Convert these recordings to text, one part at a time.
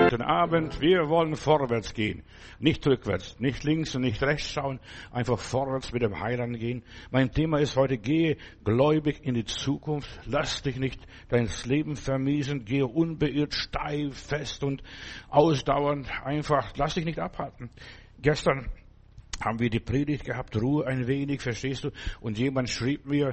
Guten Abend. Wir wollen vorwärts gehen. Nicht rückwärts, nicht links und nicht rechts schauen. Einfach vorwärts mit dem Heiland gehen. Mein Thema ist heute, gehe gläubig in die Zukunft. Lass dich nicht dein Leben vermiesen. Gehe unbeirrt, steif, fest und ausdauernd. Einfach, lass dich nicht abhalten. Gestern haben wir die Predigt gehabt, Ruhe ein wenig, verstehst du? Und jemand schrieb mir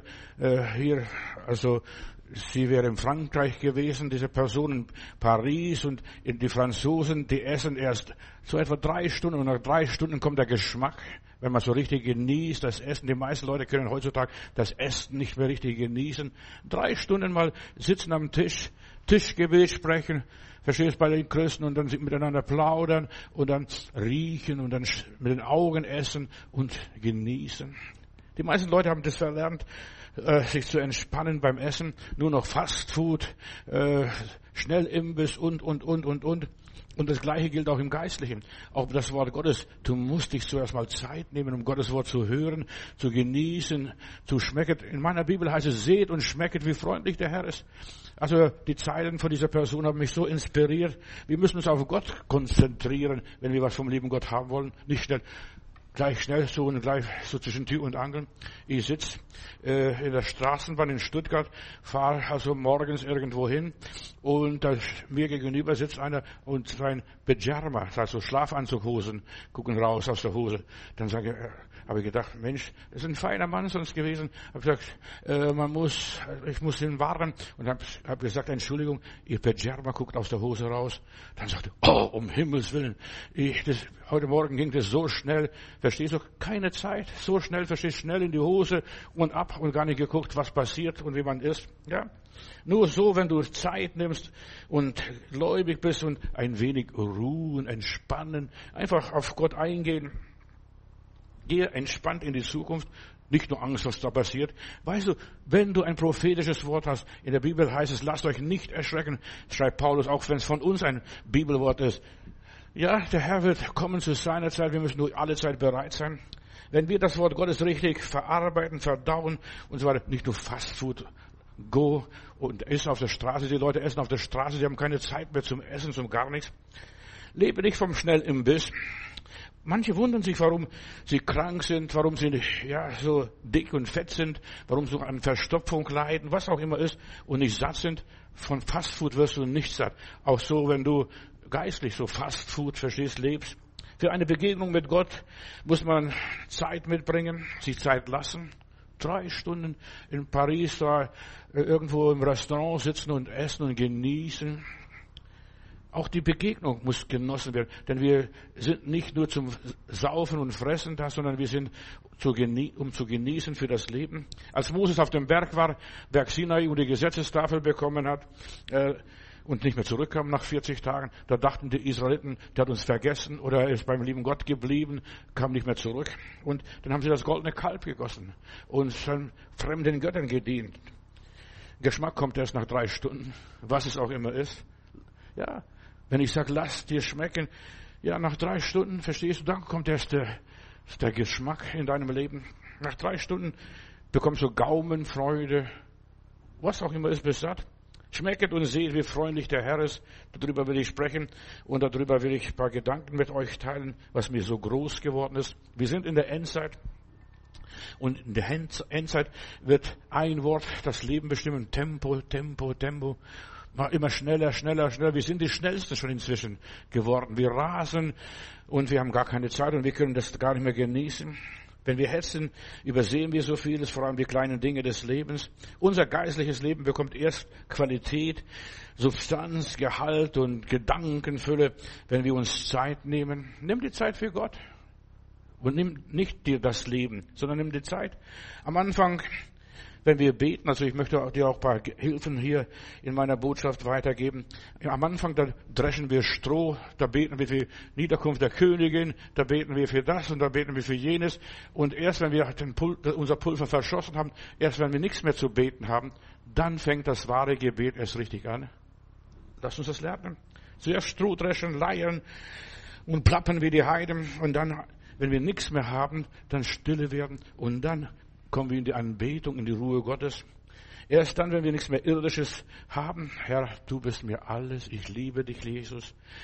sie wäre in Frankreich gewesen, diese Person in Paris, und die Franzosen, die essen erst so etwa 3 Stunden, und nach 3 Stunden kommt der Geschmack, wenn man so richtig genießt, das Essen. Die meisten Leute können heutzutage das Essen nicht mehr richtig genießen. 3 Stunden mal sitzen am Tisch, Tischgebet sprechen, verstehst du, bei den Christen, und dann miteinander plaudern und dann riechen und dann mit den Augen essen und genießen. Die meisten Leute haben das verlernt, sich zu entspannen beim Essen. Nur noch Fastfood, Schnellimbiss und. Und das Gleiche gilt auch im Geistlichen. Auch das Wort Gottes. Du musst dich zuerst mal Zeit nehmen, um Gottes Wort zu hören, zu genießen, zu schmecken. In meiner Bibel heißt es, seht und schmecket, wie freundlich der Herr ist. Also die Zeilen von dieser Person haben mich so inspiriert. Wir müssen uns auf Gott konzentrieren, wenn wir was vom lieben Gott haben wollen. Nicht gleich schnell so und gleich so zwischen Tür und Angel. Ich sitze in der Straßenbahn in Stuttgart, fahre also morgens irgendwo hin, und mir gegenüber sitzt einer und sein Pyjama, also Schlafanzughosen, gucken raus aus der Hose. Dann habe ich gedacht, Mensch, das ist ein feiner Mann sonst gewesen. Habe gesagt, ich muss ihn warnen, und habe gesagt, Entschuldigung, Ihr Pyjama guckt aus der Hose raus. Dann sagte, oh, um Himmels Willen, heute Morgen ging das so schnell, verstehst du, keine Zeit, so schnell, verstehst, schnell in die Hose und ab und gar nicht geguckt, was passiert und wie man ist. Ja, nur so, wenn du Zeit nimmst und gläubig bist und ein wenig ruhen, entspannen, einfach auf Gott eingehen. Gehe entspannt in die Zukunft, nicht nur Angst, was da passiert. Weißt du, wenn du ein prophetisches Wort hast, in der Bibel heißt es, lasst euch nicht erschrecken, schreibt Paulus, auch wenn es von uns ein Bibelwort ist. Ja, der Herr wird kommen zu seiner Zeit, wir müssen nur alle Zeit bereit sein. Wenn wir das Wort Gottes richtig verarbeiten, verdauen und so weiter, nicht nur Fastfood, go und iss auf der Straße, die Leute essen auf der Straße, die haben keine Zeit mehr zum Essen, zum gar nichts. Lebe nicht vom Schnellimbiss. Manche wundern sich, warum sie krank sind, warum sie so dick und fett sind, warum sie an Verstopfung leiden, was auch immer ist, und nicht satt sind. Von Fastfood wirst du nicht satt. Auch so, wenn du geistlich so Fastfood, verstehst, lebst. Für eine Begegnung mit Gott muss man Zeit mitbringen, sich Zeit lassen. 3 Stunden in Paris da irgendwo im Restaurant sitzen und essen und genießen. Auch die Begegnung muss genossen werden, denn wir sind nicht nur zum Saufen und Fressen da, sondern wir sind um zu genießen für das Leben. Als Moses auf dem Berg war, Berg Sinai, und die Gesetzestafel bekommen hat, und nicht mehr zurückkam nach 40 Tagen, da dachten die Israeliten, der hat uns vergessen oder er ist beim lieben Gott geblieben, kam nicht mehr zurück. Und dann haben sie das goldene Kalb gegossen und dann fremden Göttern gedient. Geschmack kommt erst nach 3 Stunden, was es auch immer ist. Ja, wenn ich sage, lass dir schmecken, ja, nach 3 Stunden, verstehst du, dann kommt erst der Geschmack in deinem Leben. Nach 3 Stunden bekommst du Gaumenfreude, was auch immer ist, bist satt. Schmecket und seht, wie freundlich der Herr ist. Darüber will ich sprechen und darüber will ich ein paar Gedanken mit euch teilen, was mir so groß geworden ist. Wir sind in der Endzeit, und in der Endzeit wird ein Wort das Leben bestimmen. Tempo, Tempo, Tempo. Immer schneller, schneller, schneller. Wir sind die Schnellsten schon inzwischen geworden. Wir rasen und wir haben gar keine Zeit und wir können das gar nicht mehr genießen. Wenn wir hetzen, übersehen wir so vieles, vor allem die kleinen Dinge des Lebens. Unser geistliches Leben bekommt erst Qualität, Substanz, Gehalt und Gedankenfülle, wenn wir uns Zeit nehmen. Nimm die Zeit für Gott und nimm nicht dir das Leben, sondern nimm die Zeit. Am Anfang, wenn wir beten, also ich möchte dir auch ein paar Hilfen hier in meiner Botschaft weitergeben. Am Anfang, da dreschen wir Stroh, da beten wir für Niederkunft der Königin, da beten wir für das und da beten wir für jenes. Und erst wenn wir unser Pulver verschossen haben, erst wenn wir nichts mehr zu beten haben, dann fängt das wahre Gebet erst richtig an. Lass uns das lernen. Zuerst Stroh dreschen, leiern und plappern wie die Heiden, und dann, wenn wir nichts mehr haben, dann stille werden, und dann kommen wir in die Anbetung, in die Ruhe Gottes. Erst dann, wenn wir nichts mehr Irdisches haben, Herr, du bist mir alles, ich liebe dich, Jesus.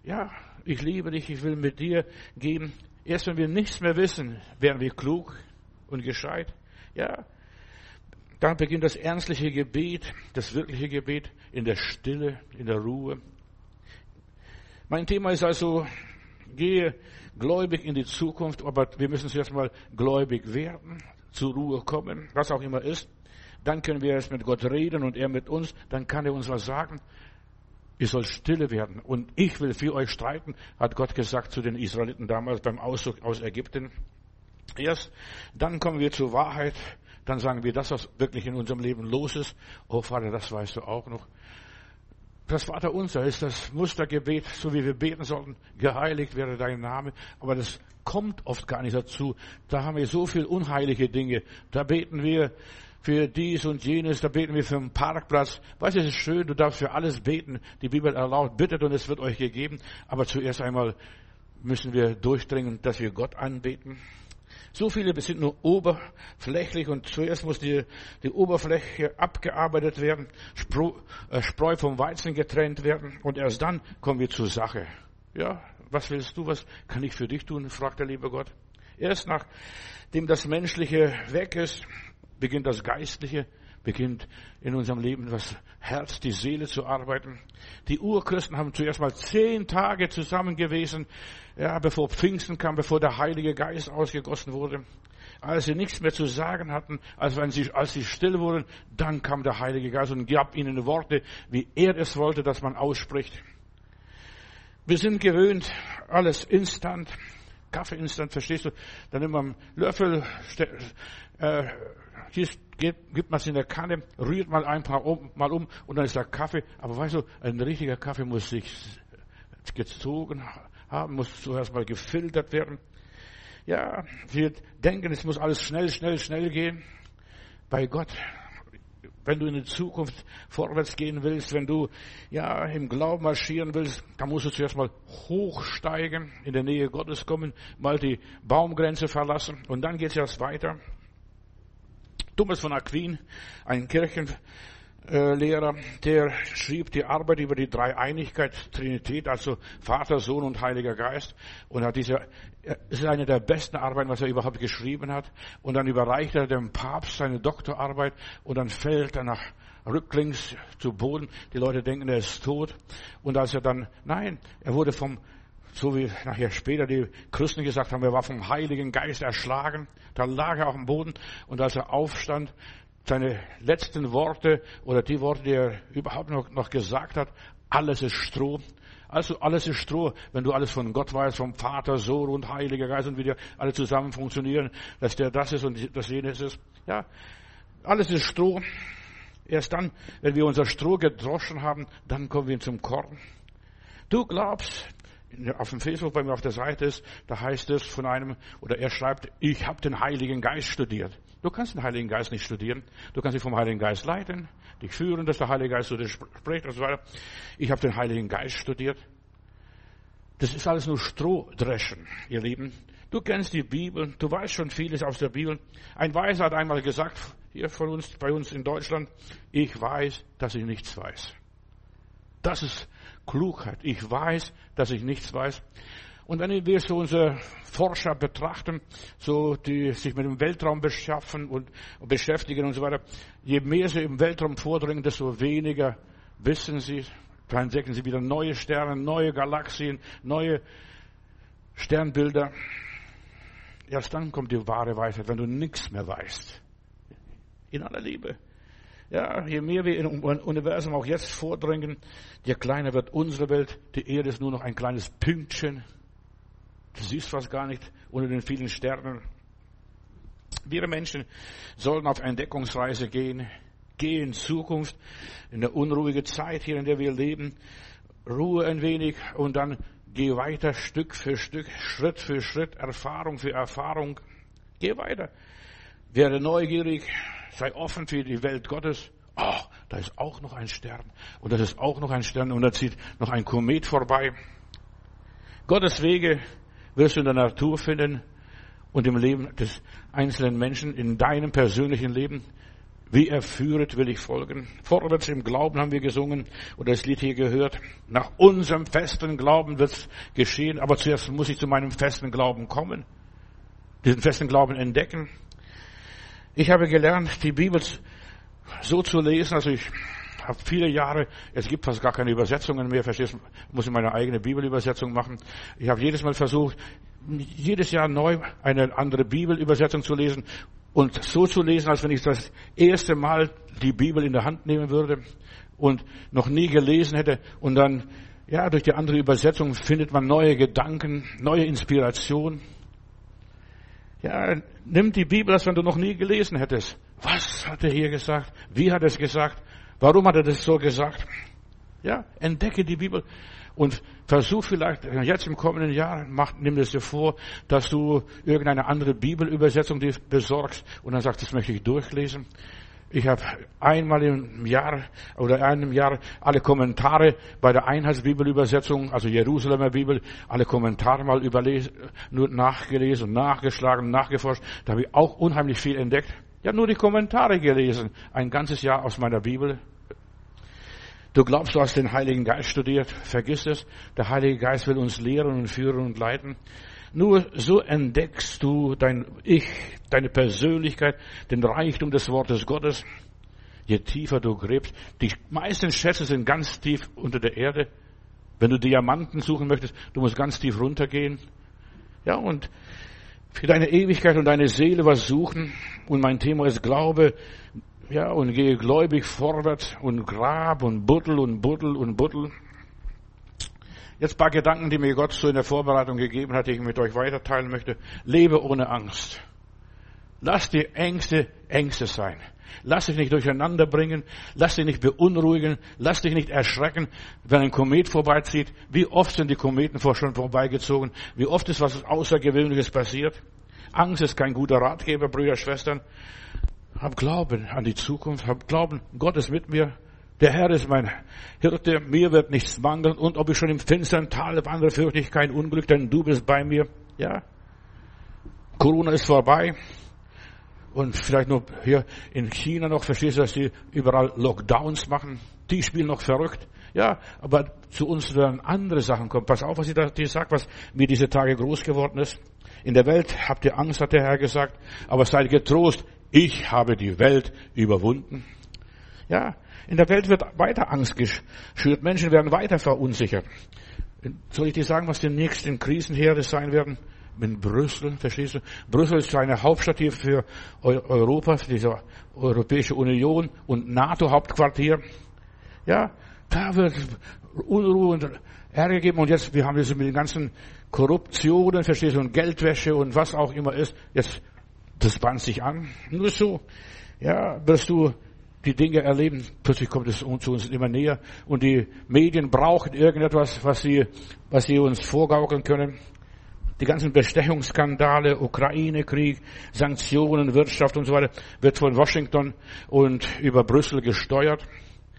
Ja, ich liebe dich, ich will mit dir gehen. Erst wenn wir nichts mehr wissen, werden wir klug und gescheit. Ja, dann beginnt das ernstliche Gebet, das wirkliche Gebet in der Stille, in der Ruhe. Mein Thema ist also, gehe gläubig in die Zukunft, aber wir müssen zuerst mal gläubig werden, zur Ruhe kommen, was auch immer ist. Dann können wir erst mit Gott reden und er mit uns, dann kann er uns was sagen. Ihr sollt stille werden und ich will für euch streiten, hat Gott gesagt zu den Israeliten damals beim Auszug aus Ägypten. Erst dann kommen wir zur Wahrheit, dann sagen wir das, was wirklich in unserem Leben los ist. Oh Vater, das weißt du auch noch. Das Vaterunser ist das Mustergebet, so wie wir beten sollten. Geheiligt werde dein Name. Aber das kommt oft gar nicht dazu. Da haben wir so viel unheilige Dinge. Da beten wir für dies und jenes, da beten wir für einen Parkplatz. Weißt du, es ist schön, du darfst für alles beten. Die Bibel erlaubt, bittet und es wird euch gegeben. Aber zuerst einmal müssen wir durchdringen, dass wir Gott anbeten. So viele sind nur oberflächlich und zuerst muss die Oberfläche abgearbeitet werden, Spreu vom Weizen getrennt werden und erst dann kommen wir zur Sache. Ja, was willst du, was kann ich für dich tun, fragt der liebe Gott. Erst nachdem das Menschliche weg ist, beginnt das Geistliche, beginnt in unserem Leben das Herz, die Seele zu arbeiten. Die Urchristen haben zuerst mal 10 Tage zusammen gewesen, ja, bevor Pfingsten kam, bevor der Heilige Geist ausgegossen wurde. Als sie nichts mehr zu sagen hatten, als sie still wurden, dann kam der Heilige Geist und gab ihnen Worte, wie er es wollte, dass man ausspricht. Wir sind gewöhnt, alles instant, Kaffee instant, verstehst du? Dann nimmt man einen Löffel, gibt man es in der Kanne, rührt mal ein paar Mal um und dann ist der Kaffee. Aber weißt du, ein richtiger Kaffee muss sich gezogen haben, muss zuerst mal gefiltert werden. Ja, wir denken, es muss alles schnell gehen. Bei Gott, wenn du in die Zukunft vorwärts gehen willst, wenn du ja im Glauben marschieren willst, dann musst du zuerst mal hochsteigen, in der Nähe Gottes kommen, mal die Baumgrenze verlassen und dann geht es erst weiter. Thomas von Aquin, ein Kirchenlehrer, der schrieb die Arbeit über die Dreieinigkeit, Trinität, also Vater, Sohn und Heiliger Geist. Und es ist eine der besten Arbeiten, was er überhaupt geschrieben hat. Und dann überreicht er dem Papst seine Doktorarbeit und dann fällt er nach rücklings zu Boden. Die Leute denken, er ist tot. Und als er dann, er wurde so wie nachher später die Christen gesagt haben, er war vom Heiligen Geist erschlagen. Da lag er auf dem Boden und als er aufstand, seine letzten Worte oder die Worte, die er überhaupt noch gesagt hat, alles ist Stroh. Also alles ist Stroh, wenn du alles von Gott weißt, vom Vater, Sohn und Heiliger Geist und wie die alle zusammen funktionieren, dass der das ist und das jenes ist. Ja, alles ist Stroh. Erst dann, wenn wir unser Stroh gedroschen haben, dann kommen wir zum Korn. Du glaubst, auf dem Facebook bei mir auf der Seite ist, da heißt es von einem, oder er schreibt, ich habe den Heiligen Geist studiert. Du kannst den Heiligen Geist nicht studieren. Du kannst dich vom Heiligen Geist leiten, dich führen, dass der Heilige Geist zu dir spricht und so weiter. Ich habe den Heiligen Geist studiert. Das ist alles nur Strohdreschen, ihr Lieben. Du kennst die Bibel, du weißt schon vieles aus der Bibel. Ein Weiser hat einmal gesagt, hier bei uns in Deutschland, ich weiß, dass ich nichts weiß. Das ist Klugheit. Ich weiß, dass ich nichts weiß. Und wenn wir so unsere Forscher betrachten, so die sich mit dem Weltraum beschaffen und beschäftigen und so weiter, je mehr sie im Weltraum vordringen, desto weniger wissen sie. Da entdecken sie wieder neue Sterne, neue Galaxien, neue Sternbilder. Erst dann kommt die wahre Weisheit, wenn du nichts mehr weißt. In aller Liebe. Ja, je mehr wir im Universum auch jetzt vordringen, je kleiner wird unsere Welt. Die Erde ist nur noch ein kleines Pünktchen. Du siehst fast gar nicht unter den vielen Sternen. Wir Menschen sollen auf Entdeckungsreise gehen in Zukunft, in der unruhigen Zeit hier, in der wir leben. Ruhe ein wenig und dann geh weiter Stück für Stück, Schritt für Schritt, Erfahrung für Erfahrung. Geh weiter. Werde neugierig. Sei offen für die Welt Gottes. Oh, da ist auch noch ein Stern. Und das ist auch noch ein Stern. Und da zieht noch ein Komet vorbei. Gottes Wege wirst du in der Natur finden und im Leben des einzelnen Menschen, in deinem persönlichen Leben. Wie er führet, will ich folgen. Vorwärts im Glauben haben wir gesungen oder das Lied hier gehört. Nach unserem festen Glauben wird's geschehen, aber zuerst muss ich zu meinem festen Glauben kommen. Diesen festen Glauben entdecken. Ich habe gelernt, die Bibel so zu lesen, also ich habe viele Jahre, es gibt fast gar keine Übersetzungen mehr, verstehst du, muss ich meine eigene Bibelübersetzung machen. Ich habe jedes Mal versucht, jedes Jahr neu eine andere Bibelübersetzung zu lesen und so zu lesen, als wenn ich das erste Mal die Bibel in der Hand nehmen würde und noch nie gelesen hätte und dann, ja, durch die andere Übersetzung findet man neue Gedanken, neue Inspiration. Ja, nimm die Bibel, als wenn du noch nie gelesen hättest. Was hat er hier gesagt? Wie hat er es gesagt? Warum hat er das so gesagt? Ja, entdecke die Bibel und versuch vielleicht jetzt im kommenden Jahr, nimm es dir vor, dass du irgendeine andere Bibelübersetzung dir besorgst und dann sagst, das möchte ich durchlesen. Ich habe einmal im Jahr oder einem Jahr alle Kommentare bei der Einheitsbibelübersetzung, also Jerusalemer Bibel, alle Kommentare mal nur nachgelesen und nachgeschlagen, nachgeforscht. Da habe ich auch unheimlich viel entdeckt. Ja, nur die Kommentare gelesen, ein ganzes Jahr aus meiner Bibel. Du glaubst, du hast den Heiligen Geist studiert, vergiss es. Der Heilige Geist will uns lehren und führen und leiten. Nur so entdeckst du dein Ich, deine Persönlichkeit, den Reichtum des Wortes Gottes. Je tiefer du gräbst, die meisten Schätze sind ganz tief unter der Erde. Wenn du Diamanten suchen möchtest, du musst ganz tief runtergehen. Ja, und für deine Ewigkeit und deine Seele was suchen. Und mein Thema ist Glaube. Ja, und gehe gläubig vorwärts und grab und buddel und buddel und buddel. Jetzt ein paar Gedanken, die mir Gott so in der Vorbereitung gegeben hat, die ich mit euch weiterteilen möchte. Lebe ohne Angst. Lass die Ängste Ängste sein. Lass dich nicht durcheinander bringen. Lass dich nicht beunruhigen. Lass dich nicht erschrecken, wenn ein Komet vorbeizieht. Wie oft sind die Kometen schon vorbeigezogen? Wie oft ist was Außergewöhnliches passiert? Angst ist kein guter Ratgeber, Brüder, Schwestern. Hab Glauben an die Zukunft. Hab Glauben, Gott ist mit mir. Der Herr ist mein Hirte. Mir wird nichts mangeln. Und ob ich schon im finsteren Tal wandere, fürchte ich kein Unglück, denn du bist bei mir. Ja. Corona ist vorbei. Und vielleicht nur hier in China noch, verstehst du, dass die überall Lockdowns machen. Die spielen noch verrückt. Ja, aber zu uns werden andere Sachen kommen. Pass auf, was ich dir sage, was mir diese Tage groß geworden ist. In der Welt habt ihr Angst, hat der Herr gesagt. Aber seid getrost. Ich habe die Welt überwunden. Ja, in der Welt wird weiter Angst geschürt. Menschen werden weiter verunsichert. Soll ich dir sagen, was die nächsten Krisenherde sein werden? In Brüssel, verstehst du? Brüssel ist eine Hauptstadt hier für Europa, für diese Europäische Union und NATO-Hauptquartier. Ja, da wird Unruhe und Ärger geben. Und jetzt, wir haben das mit den ganzen Korruptionen, verstehst du, und Geldwäsche und was auch immer ist. Jetzt, das bahnt sich an. Nur so, ja, wirst du die Dinge erleben. Plötzlich kommt es zu uns immer näher. Und die Medien brauchen irgendetwas, was sie uns vorgaukeln können. Die ganzen Bestechungsskandale, Ukraine-Krieg, Sanktionen, Wirtschaft und so weiter, wird von Washington und über Brüssel gesteuert.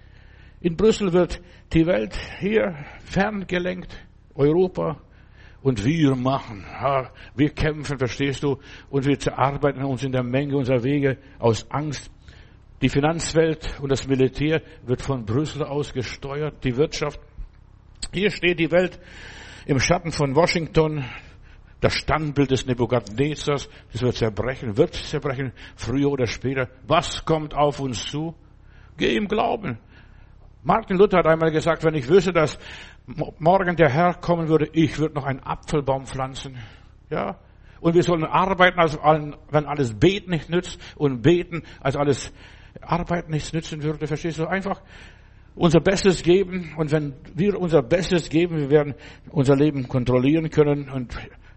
In Brüssel wird die Welt hier ferngelenkt, Europa. Und wir machen, wir kämpfen, verstehst du, und wir zerarbeiten uns in der Menge unserer Wege aus Angst. Die Finanzwelt und das Militär wird von Brüssel aus gesteuert, die Wirtschaft. Hier steht die Welt im Schatten von Washington. Das Standbild des Nebukadnezars, das wird zerbrechen, früher oder später. Was kommt auf uns zu? Geh im Glauben. Martin Luther hat einmal gesagt, wenn ich wüsste, dass morgen der Herr kommen würde, ich würde noch einen Apfelbaum pflanzen. Ja? Und wir sollen arbeiten, als wenn alles Beten nicht nützt und beten, als alles Arbeit nichts nützen würde. Verstehst du? Einfach unser Bestes geben. Und wenn wir unser Bestes geben, wir werden unser Leben kontrollieren können und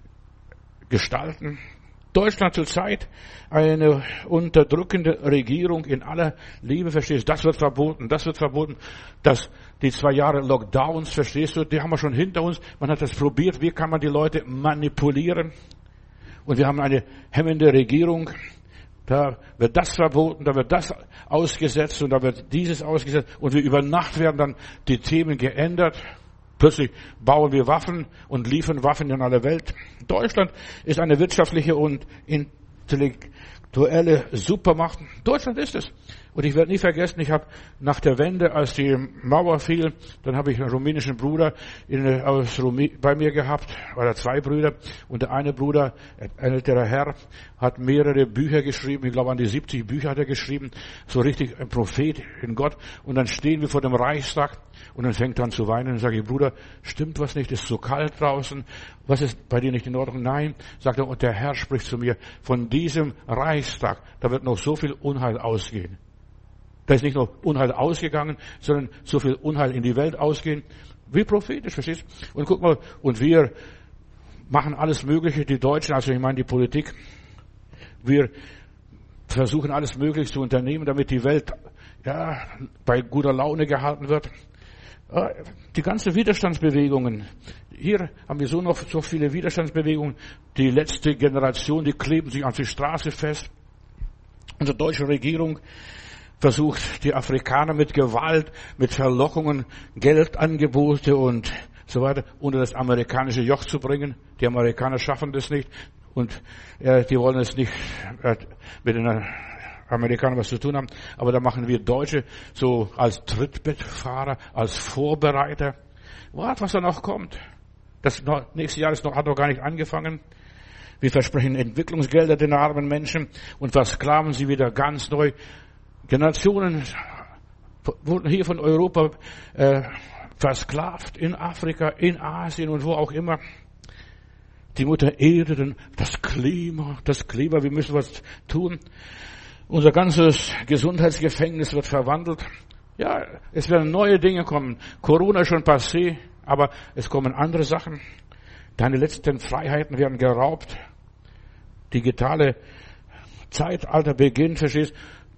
gestalten. Deutschland zurzeit eine unterdrückende Regierung in aller Liebe, verstehst du? Das wird verboten, die 2 Jahre Lockdowns, verstehst du? Die haben wir schon hinter uns. Man hat das probiert. Wie kann man die Leute manipulieren? Und wir haben eine hemmende Regierung. Da wird das verboten, da wird das ausgesetzt und da wird dieses ausgesetzt. Und wir über Nacht werden dann die Themen geändert. Plötzlich bauen wir Waffen und liefern Waffen in alle Welt. Deutschland ist eine wirtschaftliche und Duelle, Supermacht. Deutschland ist es. Und ich werde nie vergessen, ich habe nach der Wende, als die Mauer fiel, dann habe ich einen rumänischen Bruder bei mir gehabt, oder 2 Brüder. Und der eine Bruder, ein älterer Herr, hat mehrere Bücher geschrieben. Ich glaube, an die 70 Bücher hat er geschrieben. So richtig ein Prophet in Gott. Und dann stehen wir vor dem Reichstag und dann fängt er an zu weinen und sage ich, Bruder, stimmt was nicht? Es ist so kalt draußen. Was ist bei dir nicht in Ordnung? Nein, sagt er, und der Herr spricht zu mir, von diesem Reichstag, da wird noch so viel Unheil ausgehen. Da ist nicht nur Unheil ausgegangen, sondern so viel Unheil in die Welt ausgehen. Wie prophetisch, verstehst du? Und guck mal, und wir machen alles Mögliche, die Deutschen, also ich meine die Politik, wir versuchen alles Mögliche zu unternehmen, damit die Welt bei guter Laune gehalten wird. Die ganzen Widerstandsbewegungen, hier haben wir so viele Widerstandsbewegungen, die letzte Generation, die kleben sich an die Straße fest. Unsere deutsche Regierung versucht, die Afrikaner mit Gewalt, mit Verlockungen, Geldangebote und so weiter unter das amerikanische Joch zu bringen. Die Amerikaner schaffen das nicht und die wollen es nicht mit den Amerikanern was zu tun haben. Aber da machen wir Deutsche so als Trittbettfahrer, als Vorbereiter. Wart, was da noch kommt. Das nächste Jahr hat noch gar nicht angefangen. Wir versprechen Entwicklungsgelder den armen Menschen und versklaven sie wieder ganz neu. Generationen wurden hier von Europa versklavt, in Afrika, in Asien und wo auch immer. Die Mutter Erde, das Klima, wir müssen was tun. Unser ganzes Gesundheitsgefängnis wird verwandelt. Ja, es werden neue Dinge kommen. Corona ist schon passé, aber es kommen andere Sachen. Deine letzten Freiheiten werden geraubt. Digitale Zeitalter beginnt, verstehst?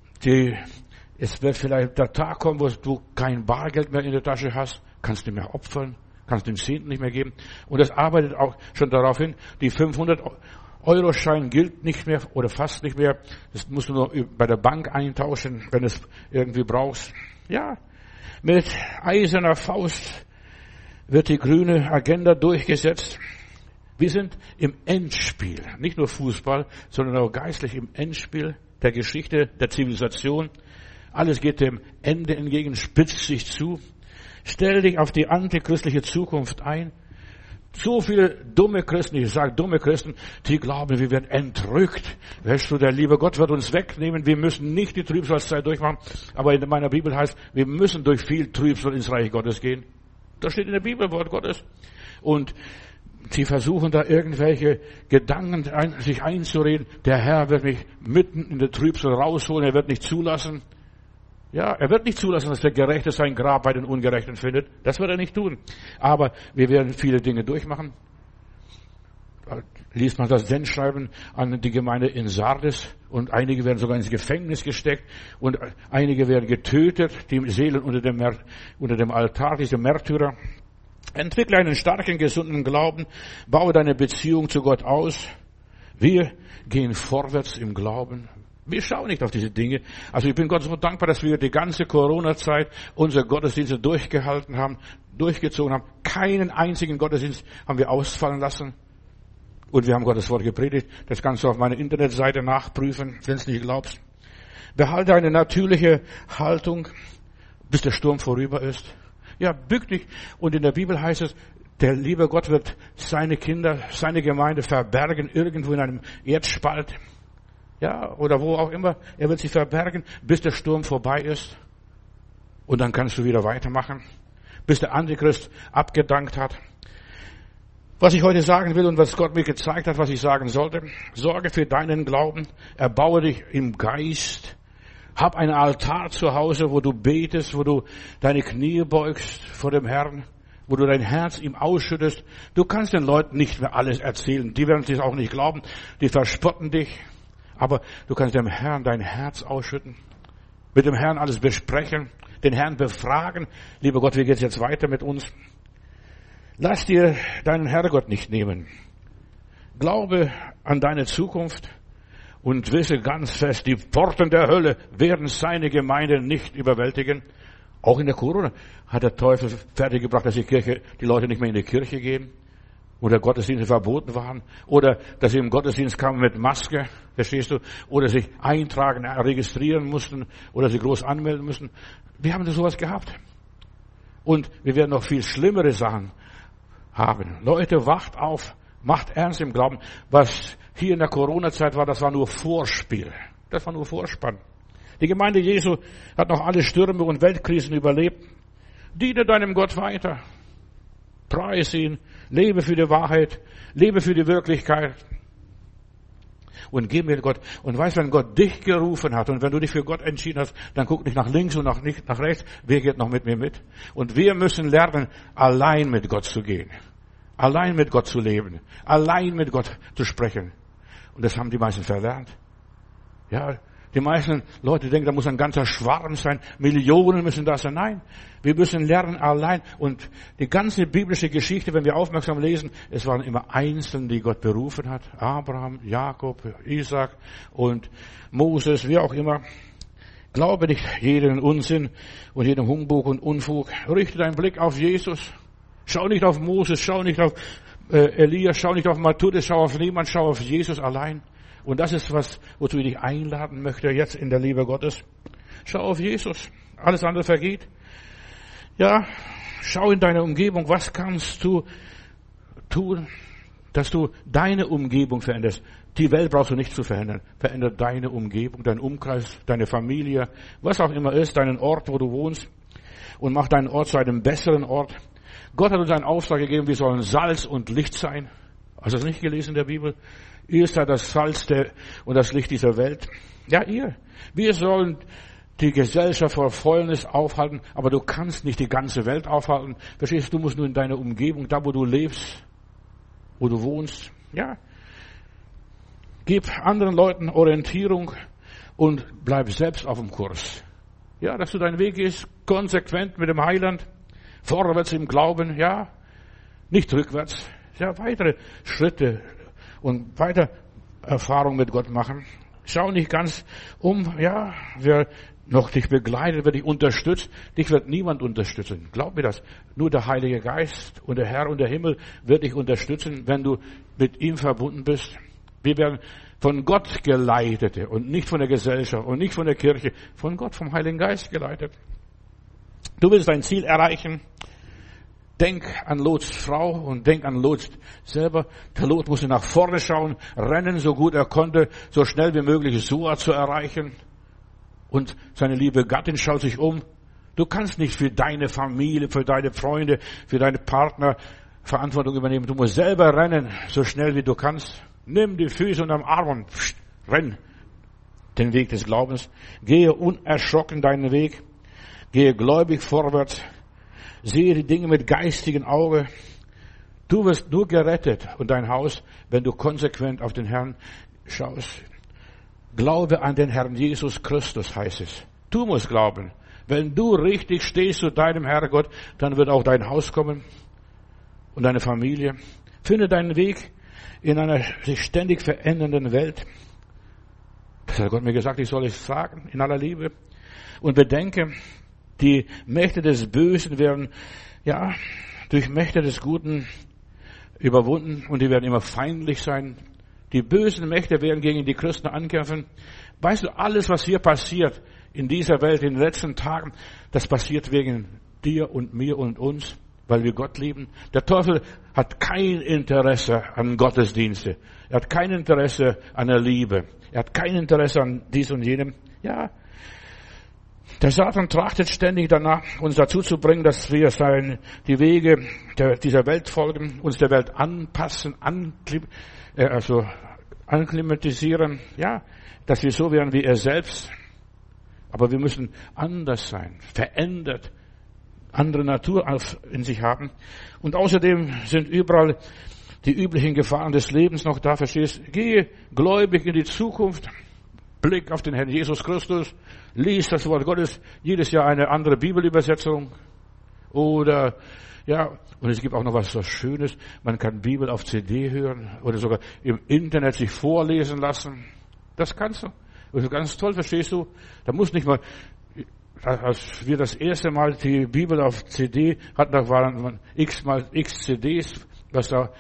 Es wird vielleicht der Tag kommen, wo du kein Bargeld mehr in der Tasche hast, kannst nicht mehr opfern, kannst den Zehnten nicht mehr geben. Und das arbeitet auch schon darauf hin, die 500-Euro-Schein gilt nicht mehr oder fast nicht mehr. Das musst du nur bei der Bank eintauschen, wenn du es irgendwie brauchst. Ja, mit eiserner Faust wird die grüne Agenda durchgesetzt. Wir sind im Endspiel, nicht nur Fußball, sondern auch geistlich im Endspiel der Geschichte, der Zivilisation. Alles geht dem Ende entgegen, spitzt sich zu. Stell dich auf die antichristliche Zukunft ein. So viele dumme Christen, ich sage dumme Christen, die glauben, wir werden entrückt. Weißt du, der liebe Gott wird uns wegnehmen. Wir müssen nicht die Trübsalzeit durchmachen. Aber in meiner Bibel heißt, wir müssen durch viel Trübsal ins Reich Gottes gehen. Das steht in der Bibel, Wort Gottes. Und sie versuchen da irgendwelche Gedanken sich einzureden. Der Herr wird mich mitten in der Trübsal rausholen. Er wird nicht zulassen. Ja, er wird nicht zulassen, dass der Gerechte sein Grab bei den Ungerechten findet. Das wird er nicht tun. Aber wir werden viele Dinge durchmachen. Liest man das Sendschreiben an die Gemeinde in Sardes und einige werden sogar ins Gefängnis gesteckt und einige werden getötet, die Seelen unter dem Altar, diese Märtyrer. Entwickle einen starken, gesunden Glauben, baue deine Beziehung zu Gott aus. Wir gehen vorwärts im Glauben. Wir schauen nicht auf diese Dinge. Also ich bin Gott so dankbar, dass wir die ganze Corona-Zeit unsere Gottesdienste durchgehalten haben, durchgezogen haben. Keinen einzigen Gottesdienst haben wir ausfallen lassen. Und wir haben Gottes Wort gepredigt. Das kannst du auf meiner Internetseite nachprüfen, wenn du es nicht glaubst. Behalte eine natürliche Haltung, bis der Sturm vorüber ist. Ja, bück dich. Und in der Bibel heißt es, der liebe Gott wird seine Kinder, seine Gemeinde verbergen, irgendwo in einem Erdspalt. Ja, oder wo auch immer. Er wird sie verbergen, bis der Sturm vorbei ist. Und dann kannst du wieder weitermachen, bis der Antichrist abgedankt hat. Was ich heute sagen will und was Gott mir gezeigt hat, was ich sagen sollte. Sorge für deinen Glauben. Erbaue dich im Geist. Hab einen Altar zu Hause, wo du betest, wo du deine Knie beugst vor dem Herrn, wo du dein Herz ihm ausschüttest. Du kannst den Leuten nicht mehr alles erzählen. Die werden es auch nicht glauben. Die verspotten dich. Aber du kannst dem Herrn dein Herz ausschütten, mit dem Herrn alles besprechen, den Herrn befragen. Lieber Gott, wie geht's jetzt weiter mit uns? Lass dir deinen Herrgott nicht nehmen. Glaube an deine Zukunft und wisse ganz fest, die Pforten der Hölle werden seine Gemeinde nicht überwältigen. Auch in der Corona hat der Teufel fertiggebracht, dass die Leute nicht mehr in die Kirche gehen. oder Gottesdienste verboten waren, oder dass sie im Gottesdienst kamen mit Maske, verstehst du, oder sich eintragen, registrieren mussten, oder sie groß anmelden mussten. Wir haben sowas gehabt. Und wir werden noch viel schlimmere Sachen haben. Leute, wacht auf, macht ernst im Glauben. Was hier in der Corona-Zeit war, das war nur Vorspiel. Das war nur Vorspann. Die Gemeinde Jesu hat noch alle Stürme und Weltkrisen überlebt. Diene deinem Gott weiter. Preis ihn. Lebe für die Wahrheit. Lebe für die Wirklichkeit. Und geh mit Gott. Und weißt, wenn Gott dich gerufen hat und wenn du dich für Gott entschieden hast, dann guck nicht nach links und nicht nach rechts. Wer geht noch mit mir mit? Und wir müssen lernen, allein mit Gott zu gehen. Allein mit Gott zu leben. Allein mit Gott zu sprechen. Und das haben die meisten verlernt. Ja, die meisten Leute denken, da muss ein ganzer Schwarm sein. Millionen müssen da sein. Nein, wir müssen lernen allein. Und die ganze biblische Geschichte, wenn wir aufmerksam lesen, es waren immer Einzelne, die Gott berufen hat. Abraham, Jakob, Isaac und Moses, wie auch immer. Glaube nicht jeden Unsinn und jeden Humbug und Unfug. Richte deinen Blick auf Jesus. Schau nicht auf Moses, schau nicht auf Elia, schau nicht auf Matthäus, schau auf niemand, schau auf Jesus allein. Und das ist was, wozu ich dich einladen möchte jetzt in der Liebe Gottes. Schau auf Jesus. Alles andere vergeht. Ja, schau in deine Umgebung. Was kannst du tun, dass du deine Umgebung veränderst? Die Welt brauchst du nicht zu verändern. Verändere deine Umgebung, deinen Umkreis, deine Familie, was auch immer ist, deinen Ort, wo du wohnst. Und mach deinen Ort zu einem besseren Ort. Gott hat uns einen Auftrag gegeben, wir sollen Salz und Licht sein. Hast du das nicht gelesen in der Bibel? Ihr seid das Salz und das Licht dieser Welt. Ja, ihr. Wir sollen die Gesellschaft vor Fäulnis aufhalten, aber du kannst nicht die ganze Welt aufhalten. Verstehst du? Du musst nur in deiner Umgebung, da wo du lebst, wo du wohnst. Ja. Gib anderen Leuten Orientierung und bleib selbst auf dem Kurs. Ja, dass du deinen Weg gehst, konsequent mit dem Heiland, vorwärts im Glauben, ja. Nicht rückwärts. Ja, weitere Schritte und weiter Erfahrung mit Gott machen. Schau nicht ganz ja, wer noch dich begleitet, wer dich unterstützt. Dich wird niemand unterstützen. Glaub mir das. Nur der Heilige Geist und der Herr und der Himmel wird dich unterstützen, wenn du mit ihm verbunden bist. Wir werden von Gott geleitete und nicht von der Gesellschaft und nicht von der Kirche, von Gott, vom Heiligen Geist geleitet. Du willst dein Ziel erreichen. Denk an Lots Frau und denk an Lot selber. Der Lot musste nach vorne schauen, rennen, so gut er konnte, so schnell wie möglich Sua zu erreichen. Und seine liebe Gattin schaut sich um. Du kannst nicht für deine Familie, für deine Freunde, für deine Partner Verantwortung übernehmen. Du musst selber rennen, so schnell wie du kannst. Nimm die Füße unterm Arm und renn den Weg des Glaubens. Gehe unerschrocken deinen Weg. Gehe gläubig vorwärts. Sehe die Dinge mit geistigen Auge. Du wirst nur gerettet und dein Haus, wenn du konsequent auf den Herrn schaust. Glaube an den Herrn Jesus Christus, heißt es. Du musst glauben. Wenn du richtig stehst zu deinem Herrgott, dann wird auch dein Haus kommen und deine Familie. Finde deinen Weg in einer sich ständig verändernden Welt. Das hat Gott mir gesagt, ich soll es sagen, in aller Liebe. Und bedenke, die Mächte des Bösen werden, ja, durch Mächte des Guten überwunden und die werden immer feindlich sein. Die bösen Mächte werden gegen die Christen ankämpfen. Weißt du, alles, was hier passiert in dieser Welt in den letzten Tagen, das passiert wegen dir und mir und uns, weil wir Gott lieben. Der Teufel hat kein Interesse an Gottesdienste. Er hat kein Interesse an der Liebe. Er hat kein Interesse an dies und jenem. Ja, der Satan trachtet ständig danach, uns dazu zu bringen, dass wir die Wege dieser Welt folgen, uns der Welt anpassen, anklimatisieren, ja, dass wir so werden wie er selbst. Aber wir müssen anders sein, verändert, andere Natur in sich haben. Und außerdem sind überall die üblichen Gefahren des Lebens noch da, verstehst? Gehe gläubig in die Zukunft. Blick auf den Herrn Jesus Christus, lies das Wort Gottes, jedes Jahr eine andere Bibelübersetzung. Oder, ja, und es gibt auch noch was Schönes, man kann Bibel auf CD hören oder sogar im Internet sich vorlesen lassen. Das kannst du. Das ist ganz toll, verstehst du? Da muss nicht mal, als wir das erste Mal die Bibel auf CD hatten, da waren x CDs, was da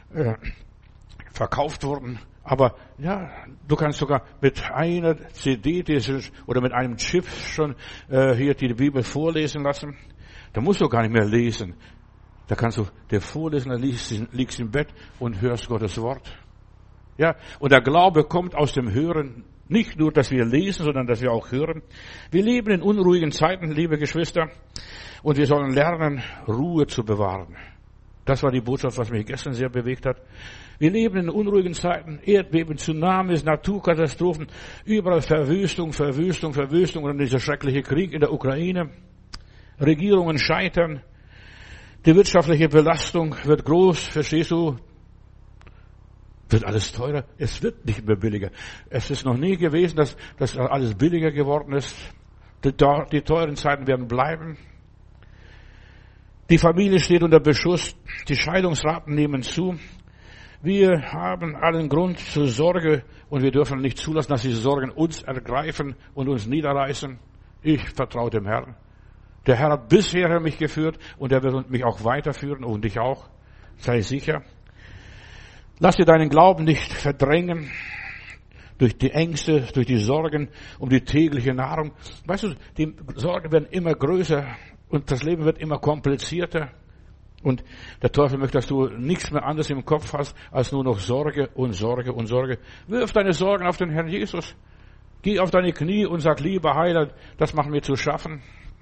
verkauft wurden. Aber ja, du kannst sogar mit einer CD oder mit einem Chip schon hier die Bibel vorlesen lassen. Da musst du gar nicht mehr lesen. Da kannst du dir vorlesen, dann liegst im Bett und hörst Gottes Wort. Ja, und der Glaube kommt aus dem Hören. Nicht nur, dass wir lesen, sondern dass wir auch hören. Wir leben in unruhigen Zeiten, liebe Geschwister, und wir sollen lernen, Ruhe zu bewahren. Das war die Botschaft, was mich gestern sehr bewegt hat. Wir leben in unruhigen Zeiten, Erdbeben, Tsunamis, Naturkatastrophen, überall Verwüstung und dieser schreckliche Krieg in der Ukraine. Regierungen scheitern, die wirtschaftliche Belastung wird groß, verstehst du? Wird alles teurer? Es wird nicht mehr billiger. Es ist noch nie gewesen, dass alles billiger geworden ist. Die teuren Zeiten werden bleiben. Die Familie steht unter Beschuss. Die Scheidungsraten nehmen zu. Wir haben allen Grund zur Sorge und wir dürfen nicht zulassen, dass diese Sorgen uns ergreifen und uns niederreißen. Ich vertraue dem Herrn. Der Herr hat bisher mich geführt und er wird mich auch weiterführen und dich auch. Sei sicher. Lass dir deinen Glauben nicht verdrängen durch die Ängste, durch die Sorgen um die tägliche Nahrung. Weißt du, die Sorgen werden immer größer und das Leben wird immer komplizierter. Und der Teufel möchte, dass du nichts mehr anderes im Kopf hast, als nur noch Sorge und Sorge und Sorge. Wirf deine Sorgen auf den Herrn Jesus. Geh auf deine Knie und sag, lieber Heiland, das macht mir zu schaffen.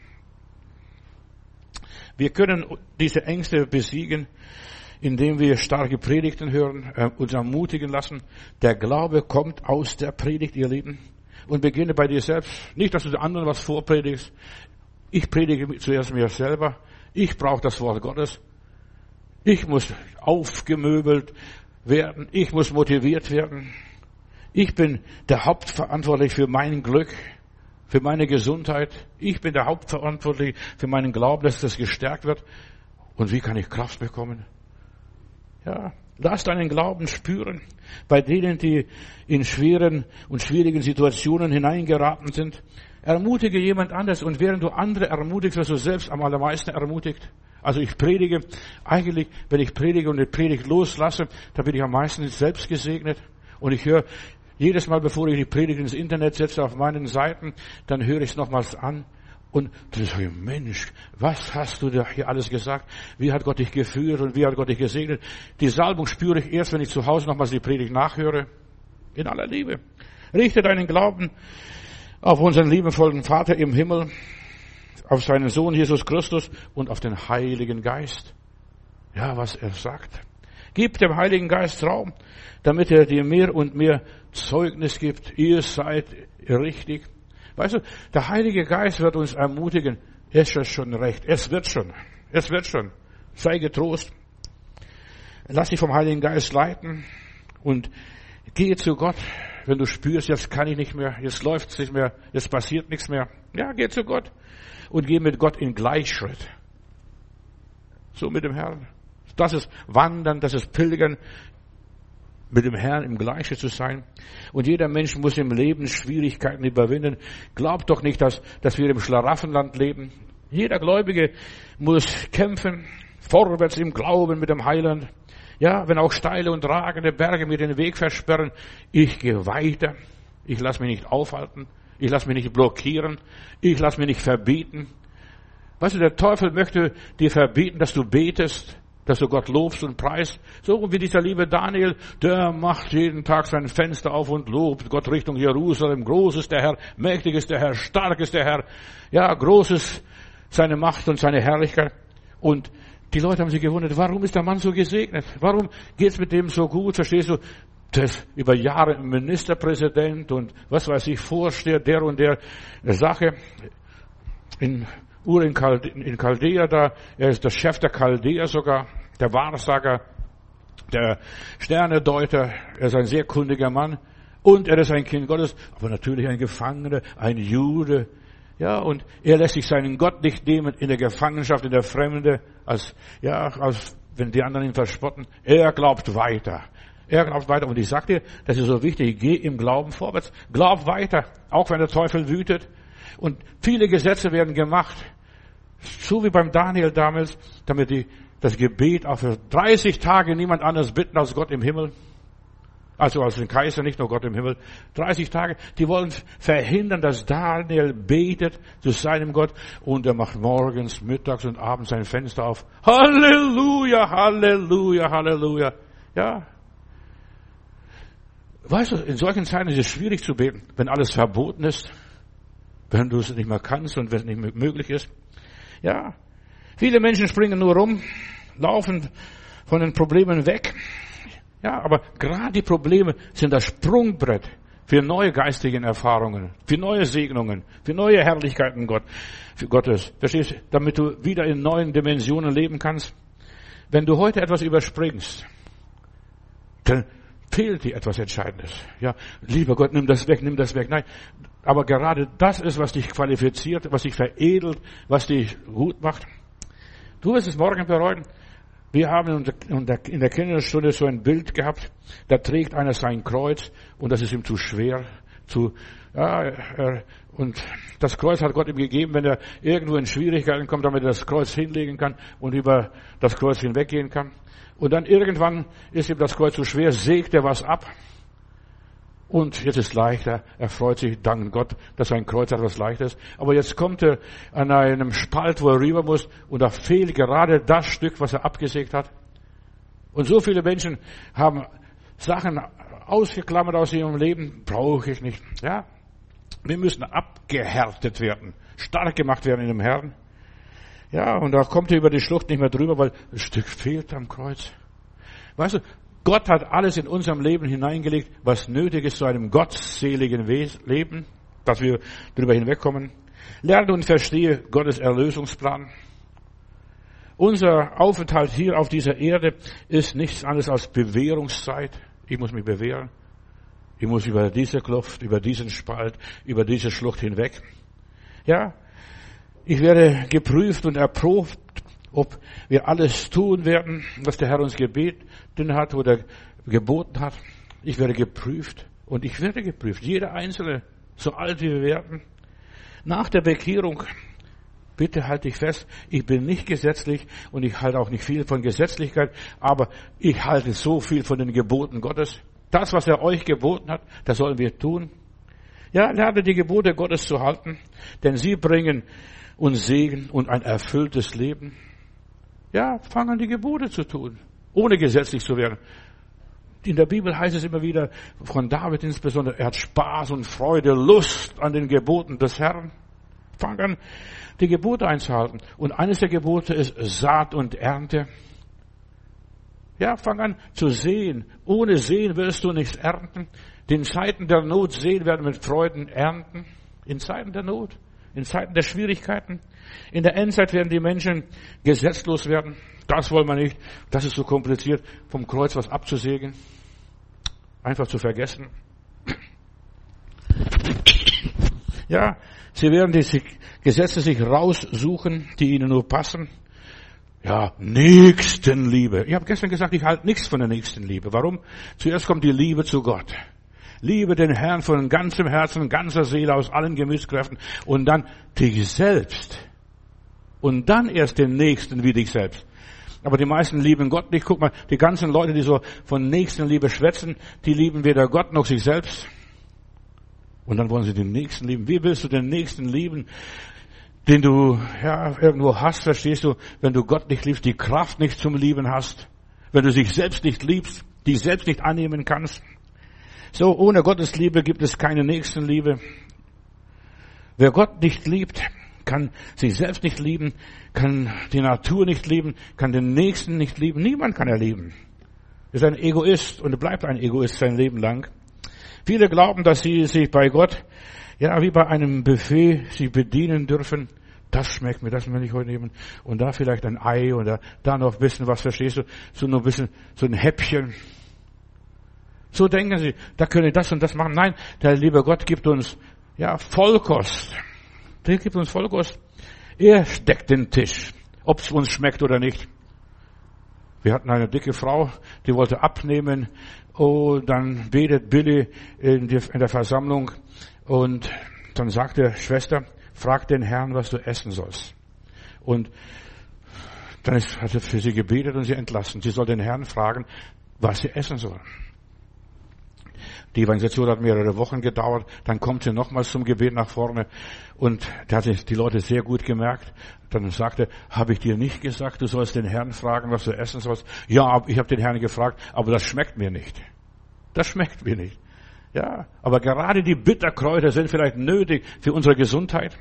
Wir können diese Ängste besiegen, indem wir starke Predigten hören, uns ermutigen lassen. Der Glaube kommt aus der Predigt, ihr Lieben. Und beginne bei dir selbst. Nicht, dass du den anderen was vorpredigst. Ich predige zuerst mir selber. Ich brauche das Wort Gottes. Ich muss aufgemöbelt werden. Ich muss motiviert werden. Ich bin der Hauptverantwortlich für mein Glück, für meine Gesundheit. Ich bin der Hauptverantwortlich für meinen Glauben, dass das gestärkt wird. Und wie kann ich Kraft bekommen? Ja, lass deinen Glauben spüren. Bei denen, die in schweren und schwierigen Situationen hineingeraten sind, ermutige jemand anders. Und während du andere ermutigst, wirst du selbst am allermeisten ermutigt. Also ich predige, eigentlich, wenn ich predige und die Predigt loslasse, da bin ich am meisten selbst gesegnet. Und ich höre jedes Mal, bevor ich die Predigt ins Internet setze, auf meinen Seiten, dann höre ich es nochmals an. Und du sagst, Mensch, was hast du da hier alles gesagt? Wie hat Gott dich geführt und wie hat Gott dich gesegnet? Die Salbung spüre ich erst, wenn ich zu Hause nochmals die Predigt nachhöre. In aller Liebe. Richte deinen Glauben auf unseren liebevollen Vater im Himmel, auf seinen Sohn Jesus Christus und auf den Heiligen Geist. Ja, was er sagt. Gib dem Heiligen Geist Raum, damit er dir mehr und mehr Zeugnis gibt. Ihr seid richtig. Weißt du, der Heilige Geist wird uns ermutigen. Es ist schon recht. Es wird schon. Es wird schon. Sei getrost. Lass dich vom Heiligen Geist leiten und gehe zu Gott. Wenn du spürst, jetzt kann ich nicht mehr, jetzt läuft es nicht mehr, jetzt passiert nichts mehr. Ja, geh zu Gott und geh mit Gott in Gleichschritt. So mit dem Herrn. Das ist Wandern, das ist Pilgern, mit dem Herrn im Gleichschritt zu sein. Und jeder Mensch muss im Leben Schwierigkeiten überwinden. Glaubt doch nicht, dass wir im Schlaraffenland leben. Jeder Gläubige muss kämpfen, vorwärts im Glauben mit dem Heiland. Ja, wenn auch steile und ragende Berge mir den Weg versperren, ich gehe weiter. Ich lasse mich nicht aufhalten. Ich lasse mich nicht blockieren. Ich lasse mich nicht verbieten. Weißt du, der Teufel möchte dir verbieten, dass du betest, dass du Gott lobst und preist. So wie dieser liebe Daniel, der macht jeden Tag sein Fenster auf und lobt Gott Richtung Jerusalem. Groß ist der Herr, mächtig ist der Herr, stark ist der Herr. Ja, groß ist seine Macht und seine Herrlichkeit. Und die Leute haben sich gewundert, warum ist der Mann so gesegnet? Warum geht's mit dem so gut? Verstehst du? Der ist über Jahre Ministerpräsident und was weiß ich, Vorsteher der und der Sache. In Chaldea da, er ist der Chef der Chaldea sogar, der Wahrsager, der Sternedeuter, er ist ein sehr kundiger Mann und er ist ein Kind Gottes, aber natürlich ein Gefangener, ein Jude. Ja, und er lässt sich seinen Gott nicht nehmen in der Gefangenschaft, in der Fremde, als wenn die anderen ihn verspotten. Er glaubt weiter. Er glaubt weiter. Und ich sag dir, das ist so wichtig, geh im Glauben vorwärts. Glaub weiter, auch wenn der Teufel wütet. Und viele Gesetze werden gemacht, so wie beim Daniel damals, damit das Gebet auch für 30 Tage niemand anderes bitten als Gott im Himmel. Also als den Kaiser, nicht nur Gott im Himmel. 30 Tage. Die wollen verhindern, dass Daniel betet zu seinem Gott und er macht morgens, mittags und abends sein Fenster auf. Halleluja, Halleluja, Halleluja. Ja. Weißt du, in solchen Zeiten ist es schwierig zu beten, wenn alles verboten ist, wenn du es nicht mehr kannst und wenn es nicht mehr möglich ist. Ja. Viele Menschen springen nur rum, laufen von den Problemen weg. Ja, aber gerade die Probleme sind das Sprungbrett für neue geistige Erfahrungen, für neue Segnungen, für neue Herrlichkeiten Gottes. Verstehst du? Damit du wieder in neuen Dimensionen leben kannst. Wenn du heute etwas überspringst, dann fehlt dir etwas Entscheidendes. Ja, lieber Gott, nimm das weg, nimm das weg. Nein, aber gerade das ist, was dich qualifiziert, was dich veredelt, was dich gut macht. Du wirst es morgen bereuen. Wir haben in der Kinderstunde so ein Bild gehabt, da trägt einer sein Kreuz und das ist ihm zu schwer. Und das Kreuz hat Gott ihm gegeben, wenn er irgendwo in Schwierigkeiten kommt, damit er das Kreuz hinlegen kann und über das Kreuz hinweggehen kann. Und dann irgendwann ist ihm das Kreuz zu schwer, sägt er was ab. Und jetzt ist es leichter, er freut sich, dank Gott, dass sein Kreuz etwas leichter ist. Aber jetzt kommt er an einem Spalt, wo er rüber muss, und da fehlt gerade das Stück, was er abgesägt hat. Und so viele Menschen haben Sachen ausgeklammert aus ihrem Leben, brauche ich nicht. Ja, wir müssen abgehärtet werden, stark gemacht werden in dem Herrn. Ja, und da kommt er über die Schlucht nicht mehr drüber, weil ein Stück fehlt am Kreuz. Weißt du, Gott hat alles in unserem Leben hineingelegt, was nötig ist zu einem gottseligen Leben, dass wir darüber hinwegkommen. Lerne und verstehe Gottes Erlösungsplan. Unser Aufenthalt hier auf dieser Erde ist nichts anderes als Bewährungszeit. Ich muss mich bewähren. Ich muss über diese Kluft, über diesen Spalt, über diese Schlucht hinweg. Ja, ich werde geprüft und erprobt, ob wir alles tun werden, was der Herr uns gebeten hat oder geboten hat. Ich werde geprüft und ich werde geprüft. Jeder Einzelne, so alt wie wir werden. Nach der Bekehrung, bitte halte ich fest, ich bin nicht gesetzlich und ich halte auch nicht viel von Gesetzlichkeit, aber ich halte so viel von den Geboten Gottes. Das, was er euch geboten hat, das sollen wir tun. Ja, lerne die Gebote Gottes zu halten, denn sie bringen uns Segen und ein erfülltes Leben. Ja, fang an, die Gebote zu tun, ohne gesetzlich zu werden. In der Bibel heißt es immer wieder, von David insbesondere, er hat Spaß und Freude, Lust an den Geboten des Herrn. Fang an, die Gebote einzuhalten. Und eines der Gebote ist Saat und Ernte. Ja, fang an zu sehen. Ohne Sehen wirst du nichts ernten. In Zeiten der Not sehen werden mit Freuden ernten. In Zeiten der Not, in Zeiten der Schwierigkeiten. In der Endzeit werden die Menschen gesetzlos werden. Das wollen wir nicht. Das ist so kompliziert, vom Kreuz was abzusägen. Einfach zu vergessen. Ja, sie werden die Gesetze sich raussuchen, die ihnen nur passen. Ja, Nächstenliebe. Ich habe gestern gesagt, ich halte nichts von der Nächstenliebe. Warum? Zuerst kommt die Liebe zu Gott. Liebe den Herrn von ganzem Herzen, ganzer Seele, aus allen Gemütskräften. Und dann dich selbst. Und dann erst den Nächsten wie dich selbst. Aber die meisten lieben Gott nicht. Guck mal, die ganzen Leute, die so von Nächstenliebe schwätzen, die lieben weder Gott noch sich selbst. Und dann wollen sie den Nächsten lieben. Wie willst du den Nächsten lieben, den du irgendwo hast, verstehst du, wenn du Gott nicht liebst, die Kraft nicht zum Lieben hast, wenn du dich selbst nicht liebst, dich selbst nicht annehmen kannst. So, ohne Gottes Liebe gibt es keine Nächstenliebe. Wer Gott nicht liebt, kann sich selbst nicht lieben, kann die Natur nicht lieben, kann den Nächsten nicht lieben. Niemand kann er lieben. Er ist ein Egoist und bleibt ein Egoist sein Leben lang. Viele glauben, dass sie sich bei Gott, ja, wie bei einem Buffet, sich bedienen dürfen. Das schmeckt mir, das will ich heute nehmen. Und da vielleicht ein Ei oder da noch ein bisschen was, verstehst du? So nur ein bisschen, so ein Häppchen. So denken sie, da können wir das und das machen. Nein, der liebe Gott gibt uns, ja, Vollkost. Der gibt uns Vollkost. Er deckt den Tisch, ob es uns schmeckt oder nicht. Wir hatten eine dicke Frau, die wollte abnehmen. Oh, dann betet Billy in der Versammlung und dann sagt der Schwester, frag den Herrn, was du essen sollst. Und Dann hat er für sie gebetet und sie entlassen. Sie soll den Herrn fragen, was sie essen soll. Die Evangelisation hat mehrere Wochen gedauert. Dann kommt sie nochmals zum Gebet nach vorne. Und da hat sich die Leute sehr gut gemerkt. Dann sagte, habe ich dir nicht gesagt, du sollst den Herrn fragen, was du essen sollst? Ja, ich habe den Herrn gefragt, aber das schmeckt mir nicht. Das schmeckt mir nicht. Ja, aber gerade die Bitterkräuter sind vielleicht nötig für unsere Gesundheit.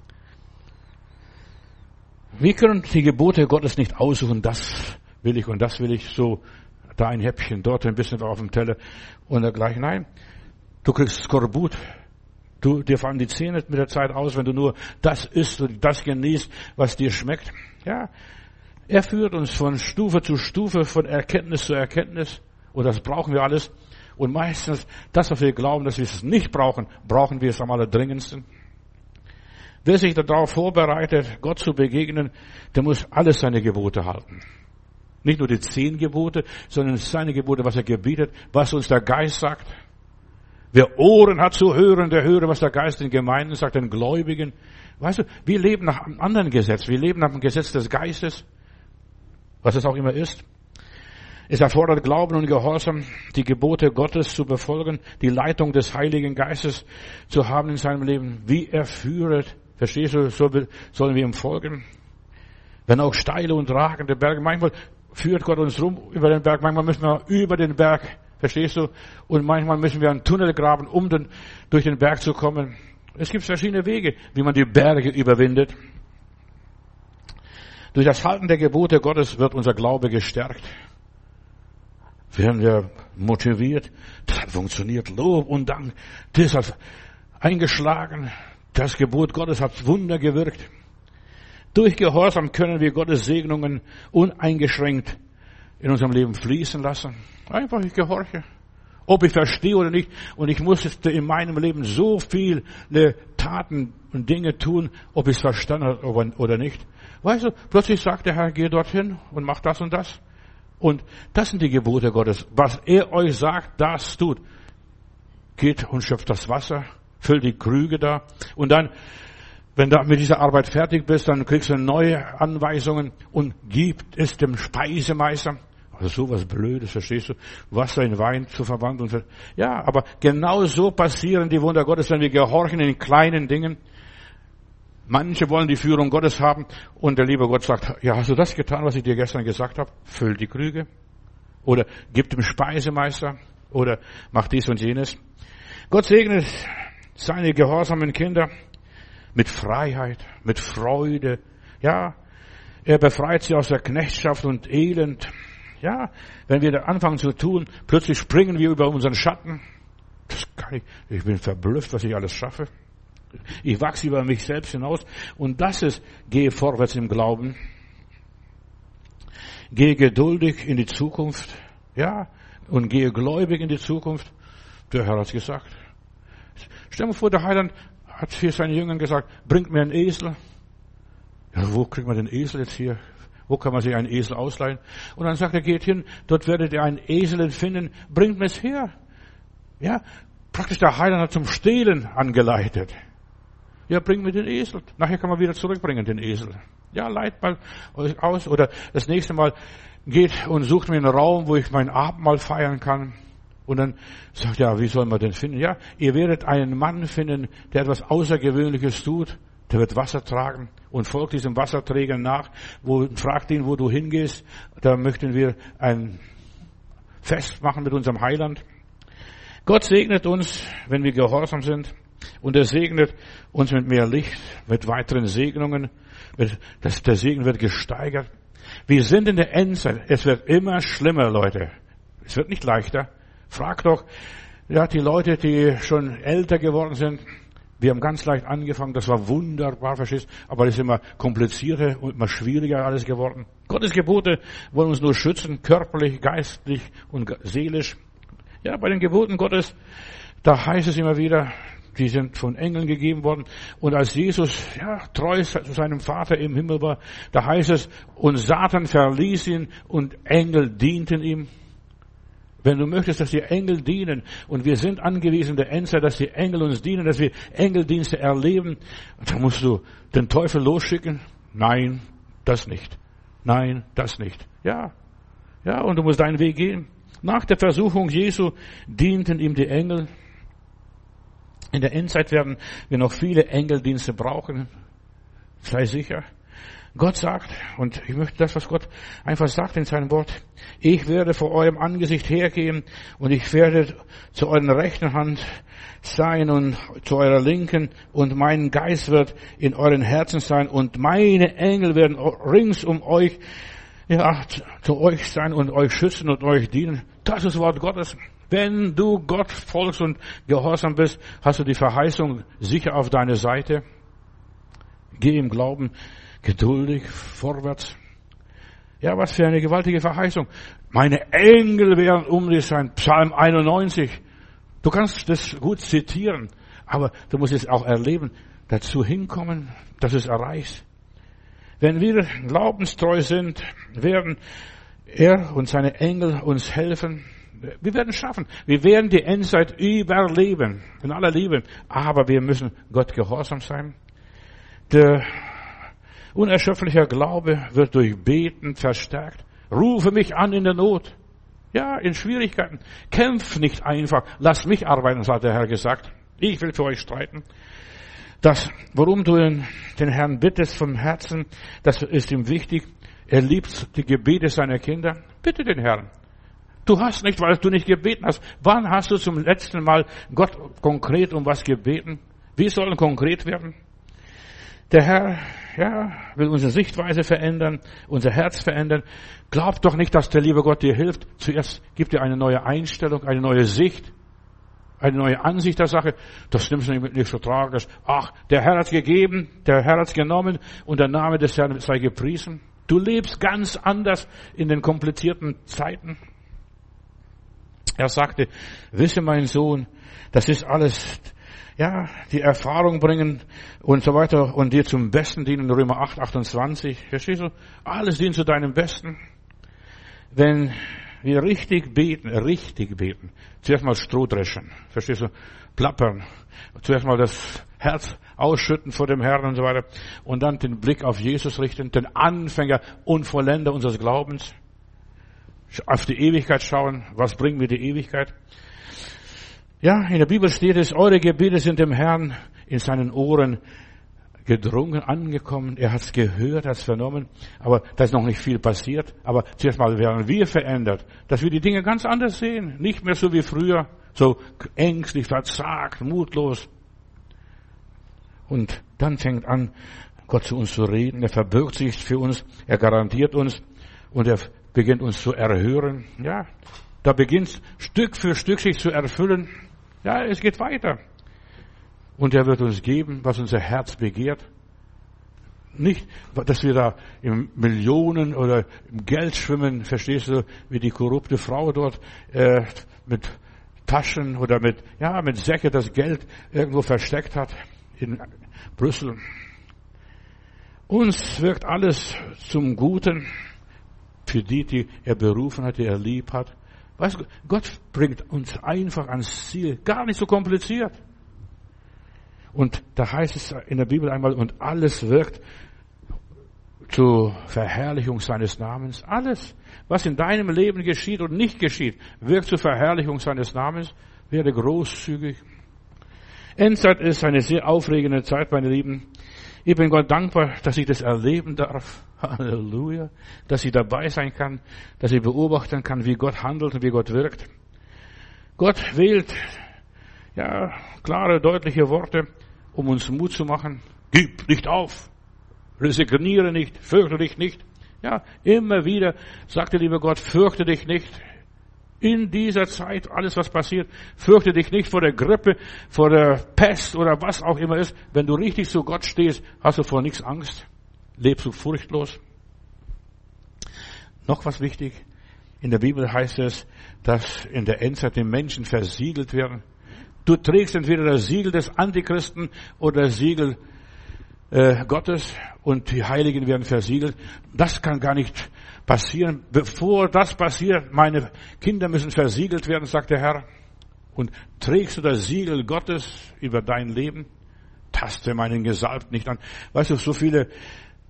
Wir können die Gebote Gottes nicht aussuchen, das will ich und das will ich, so da ein Häppchen, dort ein bisschen auf dem Teller und dergleichen. Nein, du kriegst Skorbut. Dir fallen die Zähne mit der Zeit aus, wenn du nur das isst und das genießt, was dir schmeckt. Ja, er führt uns von Stufe zu Stufe, von Erkenntnis zu Erkenntnis. Und das brauchen wir alles. Und meistens, das, was wir glauben, dass wir es nicht brauchen, brauchen wir es am allerdringendsten. Wer sich darauf vorbereitet, Gott zu begegnen, der muss alles seine Gebote halten. Nicht nur die 10 Gebote, sondern seine Gebote, was er gebietet, was uns der Geist sagt. Wer Ohren hat zu hören, der höre, was der Geist den Gemeinden sagt, den Gläubigen. Weißt du, wir leben nach einem anderen Gesetz. Wir leben nach dem Gesetz des Geistes, was es auch immer ist. Es erfordert Glauben und Gehorsam, die Gebote Gottes zu befolgen, die Leitung des Heiligen Geistes zu haben in seinem Leben. Wie er führet, verstehst du, so sollen wir ihm folgen. Wenn auch steile und ragende Berge, manchmal führt Gott uns rum über den Berg, manchmal müssen wir über den Berg, verstehst du? Und manchmal müssen wir einen Tunnel graben, um durch den Berg zu kommen. Es gibt verschiedene Wege, wie man die Berge überwindet. Durch das Halten der Gebote Gottes wird unser Glaube gestärkt. Werden wir motiviert, das hat funktioniert, Lob und Dank, das hat eingeschlagen, das Gebot Gottes hat Wunder gewirkt. Durch Gehorsam können wir Gottes Segnungen uneingeschränkt in unserem Leben fließen lassen. Einfach, ich gehorche. Ob ich verstehe oder nicht. Und ich musste in meinem Leben so viele Taten und Dinge tun, ob ich es verstanden habe oder nicht. Weißt du, plötzlich sagt der Herr, geh dorthin und mach das und das. Und das sind die Gebote Gottes. Was er euch sagt, das tut. Geht und schöpft das Wasser, füllt die Krüge da. Und dann, wenn du mit dieser Arbeit fertig bist, dann kriegst du neue Anweisungen und gibt es dem Speisemeister. Also sowas Blödes, verstehst du? Wasser in Wein zu verwandeln. Ja, aber genau so passieren die Wunder Gottes, wenn wir gehorchen in kleinen Dingen. Manche wollen die Führung Gottes haben und der liebe Gott sagt, ja, hast du das getan, was ich dir gestern gesagt habe? Füll die Krüge. Oder gib dem Speisemeister. Oder mach dies und jenes. Gott segnet seine gehorsamen Kinder mit Freiheit, mit Freude. Ja, er befreit sie aus der Knechtschaft und Elend. Ja, wenn wir da anfangen zu tun, plötzlich springen wir über unseren Schatten. Ich bin verblüfft, was ich alles schaffe. Ich wachse über mich selbst hinaus. Und das ist, gehe vorwärts im Glauben. Gehe geduldig in die Zukunft. Ja, und gehe gläubig in die Zukunft. Der Herr hat gesagt. Stell dir vor, der Heiland hat für seine Jünger gesagt, bringt mir einen Esel. Ja, wo kriegt man den Esel jetzt hier? Wo kann man sich einen Esel ausleihen? Und dann sagt er, geht hin, dort werdet ihr einen Esel finden, bringt mir es her. Ja, praktisch der Heiland hat zum Stehlen angeleitet. Ja, bringt mir den Esel. Nachher kann man wieder zurückbringen, den Esel. Ja, leiht mal euch aus. Oder das nächste Mal geht und sucht mir einen Raum, wo ich mein Abendmahl feiern kann. Und dann sagt er, ja, wie soll man den finden? Ja, ihr werdet einen Mann finden, der etwas Außergewöhnliches tut. Der wird Wasser tragen und folgt diesem Wasserträger nach, fragt ihn, wo du hingehst. Da möchten wir ein Fest machen mit unserem Heiland. Gott segnet uns, wenn wir gehorsam sind. Und er segnet uns mit mehr Licht, mit weiteren Segnungen. Der Segen wird gesteigert. Wir sind in der Endzeit. Es wird immer schlimmer, Leute. Es wird nicht leichter. Frag doch, ja, die Leute, die schon älter geworden sind. Wir haben ganz leicht angefangen, das war wunderbar, verstehst du? Aber es ist immer komplizierter und immer schwieriger alles geworden. Gottes Gebote wollen uns nur schützen, körperlich, geistlich und seelisch. Ja, bei den Geboten Gottes, da heißt es immer wieder, die sind von Engeln gegeben worden. Und als Jesus, ja, treu zu seinem Vater im Himmel war, da heißt es, und Satan verließ ihn und Engel dienten ihm. Wenn du möchtest, dass die Engel dienen, und wir sind angewiesen der Endzeit, dass die Engel uns dienen, dass wir Engeldienste erleben, dann musst du den Teufel losschicken? Nein, das nicht. Nein, das nicht. Ja, und du musst deinen Weg gehen. Nach der Versuchung Jesu dienten ihm die Engel. In der Endzeit werden wir noch viele Engeldienste brauchen. Sei sicher. Gott sagt, und ich möchte das, was Gott einfach sagt in seinem Wort, ich werde vor eurem Angesicht hergehen und ich werde zu eurer rechten Hand sein und zu eurer linken und mein Geist wird in euren Herzen sein und meine Engel werden rings um euch, zu euch sein und euch schützen und euch dienen. Das ist Wort Gottes. Wenn du Gott folgst und gehorsam bist, hast du die Verheißung sicher auf deiner Seite. Geh im Glauben geduldig vorwärts. Ja, was für eine gewaltige Verheißung. Meine Engel werden um dich sein. Psalm 91. Du kannst das gut zitieren, aber du musst es auch erleben, dazu hinkommen, dass es erreicht. Wenn wir glaubenstreu sind, werden er und seine Engel uns helfen. Wir werden es schaffen. Wir werden die Endzeit überleben, in aller Liebe. Aber wir müssen Gott gehorsam sein. Der unerschöpfliche Glaube wird durch Beten verstärkt. Rufe mich an in der Not. Ja, in Schwierigkeiten. Kämpf nicht einfach. Lass mich arbeiten, hat der Herr gesagt. Ich will für euch streiten. Das, worum du den Herrn bittest vom Herzen, das ist ihm wichtig. Er liebt die Gebete seiner Kinder. Bitte den Herrn. Du hast nicht, weil du nicht gebeten hast. Wann hast du zum letzten Mal Gott konkret um was gebeten? Wir sollen konkret werden. Der Herr, will unsere Sichtweise verändern, unser Herz verändern. Glaub doch nicht, dass der liebe Gott dir hilft. Zuerst gibt dir eine neue Einstellung, eine neue Sicht, eine neue Ansicht der Sache. Das nimmst du nicht so tragisch. Ach, der Herr hat's gegeben, der Herr hat's genommen und der Name des Herrn sei gepriesen. Du lebst ganz anders in den komplizierten Zeiten. Er sagte, wisse mein Sohn, das ist alles, die Erfahrung bringen und so weiter und dir zum Besten dienen, Römer 8, 28. Verstehst du? Alles dient zu deinem Besten. Wenn wir richtig beten, zuerst mal Stroh dreschen, verstehst du? Plappern, zuerst mal das Herz ausschütten vor dem Herrn und so weiter und dann den Blick auf Jesus richten, den Anfänger und Vollender unseres Glaubens. Auf die Ewigkeit schauen, was bringt mir die Ewigkeit? Ja, in der Bibel steht es, eure Gebete sind dem Herrn in seinen Ohren gedrungen, angekommen. Er hat's gehört, hat's vernommen. Aber da ist noch nicht viel passiert. Aber zuerst mal werden wir verändert, dass wir die Dinge ganz anders sehen. Nicht mehr so wie früher, so ängstlich, verzagt, mutlos. Und dann fängt an, Gott zu uns zu reden. Er verbirgt sich für uns, er garantiert uns und er beginnt uns zu erhören. Ja, da beginnt Stück für Stück sich zu erfüllen. Ja, es geht weiter. Und er wird uns geben, was unser Herz begehrt. Nicht, dass wir da im Millionen oder im Geld schwimmen, verstehst du, wie die korrupte Frau dort mit Taschen oder mit Säcke das Geld irgendwo versteckt hat in Brüssel. Uns wirkt alles zum Guten für die er berufen hat, die er lieb hat. Weißt du, Gott bringt uns einfach ans Ziel. Gar nicht so kompliziert. Und da heißt es in der Bibel einmal, und alles wirkt zur Verherrlichung seines Namens. Alles, was in deinem Leben geschieht und nicht geschieht, wirkt zur Verherrlichung seines Namens. Werde großzügig. Endzeit ist eine sehr aufregende Zeit, meine Lieben. Ich bin Gott dankbar, dass ich das erleben darf. Halleluja. Dass ich dabei sein kann, dass ich beobachten kann, wie Gott handelt und wie Gott wirkt. Gott wählt, klare, deutliche Worte, um uns Mut zu machen. Gib nicht auf. Resigniere nicht. Fürchte dich nicht. Ja, immer wieder sagt der liebe Gott, fürchte dich nicht. In dieser Zeit, alles was passiert, fürchte dich nicht vor der Grippe, vor der Pest oder was auch immer ist. Wenn du richtig zu Gott stehst, hast du vor nichts Angst. Lebst du furchtlos. Noch was wichtig. In der Bibel heißt es, dass in der Endzeit die Menschen versiegelt werden. Du trägst entweder das Siegel des Antichristen oder das Siegel Gottes und die Heiligen werden versiegelt. Das kann gar nicht passieren. Bevor das passiert, meine Kinder müssen versiegelt werden, sagt der Herr. Und trägst du das Siegel Gottes über dein Leben? Taste meinen Gesalbten nicht an. Weißt du, so viele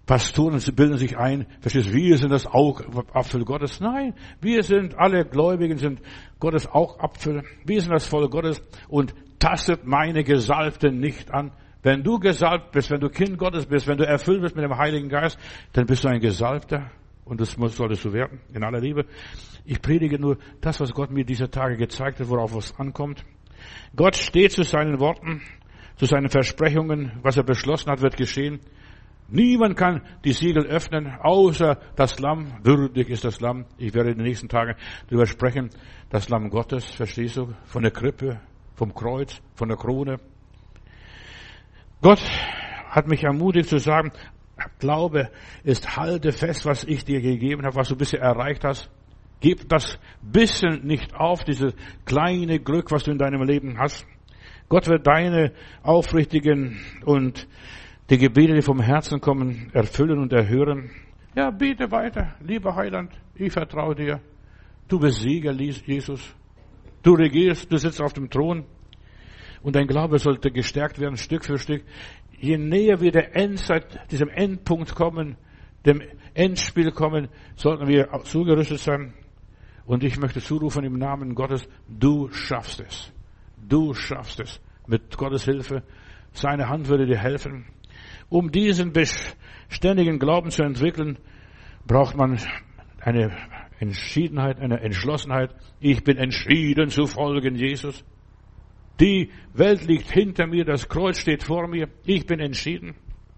Pastoren bilden sich ein, verstehst du, wir sind das Augapfel Gottes. Nein, wir sind, alle Gläubigen sind Gottes Augapfel. Wir sind das Volk Gottes und tastet meine Gesalbten nicht an. Wenn du gesalbt bist, wenn du Kind Gottes bist, wenn du erfüllt bist mit dem Heiligen Geist, dann bist du ein Gesalbter. Und das solltest du werden, in aller Liebe. Ich predige nur das, was Gott mir diese Tage gezeigt hat, worauf es ankommt. Gott steht zu seinen Worten, zu seinen Versprechungen. Was er beschlossen hat, wird geschehen. Niemand kann die Siegel öffnen, außer das Lamm. Würdig ist das Lamm. Ich werde in den nächsten Tagen darüber sprechen. Das Lamm Gottes, verstehst du? Von der Krippe, vom Kreuz, von der Krone. Gott hat mich ermutigt zu sagen, Glaube ist, halte fest, was ich dir gegeben habe, was du bisher erreicht hast. Gib das bisschen nicht auf, dieses kleine Glück, was du in deinem Leben hast. Gott wird deine aufrichtigen und die Gebete, die vom Herzen kommen, erfüllen und erhören. Ja, bete weiter, lieber Heiland, ich vertraue dir. Du bist Sieger, Jesus. Du regierst, du sitzt auf dem Thron. Und dein Glaube sollte gestärkt werden, Stück für Stück. Je näher wir der Endzeit, diesem Endpunkt kommen, dem Endspiel kommen, sollten wir zugerüstet sein. Und ich möchte zurufen im Namen Gottes, du schaffst es. Du schaffst es. Mit Gottes Hilfe. Seine Hand würde dir helfen. Um diesen beständigen Glauben zu entwickeln, braucht man eine Entschiedenheit, eine Entschlossenheit. Ich bin entschieden zu folgen, Jesus. Die Welt liegt hinter mir, das Kreuz steht vor mir. Ich bin entschieden.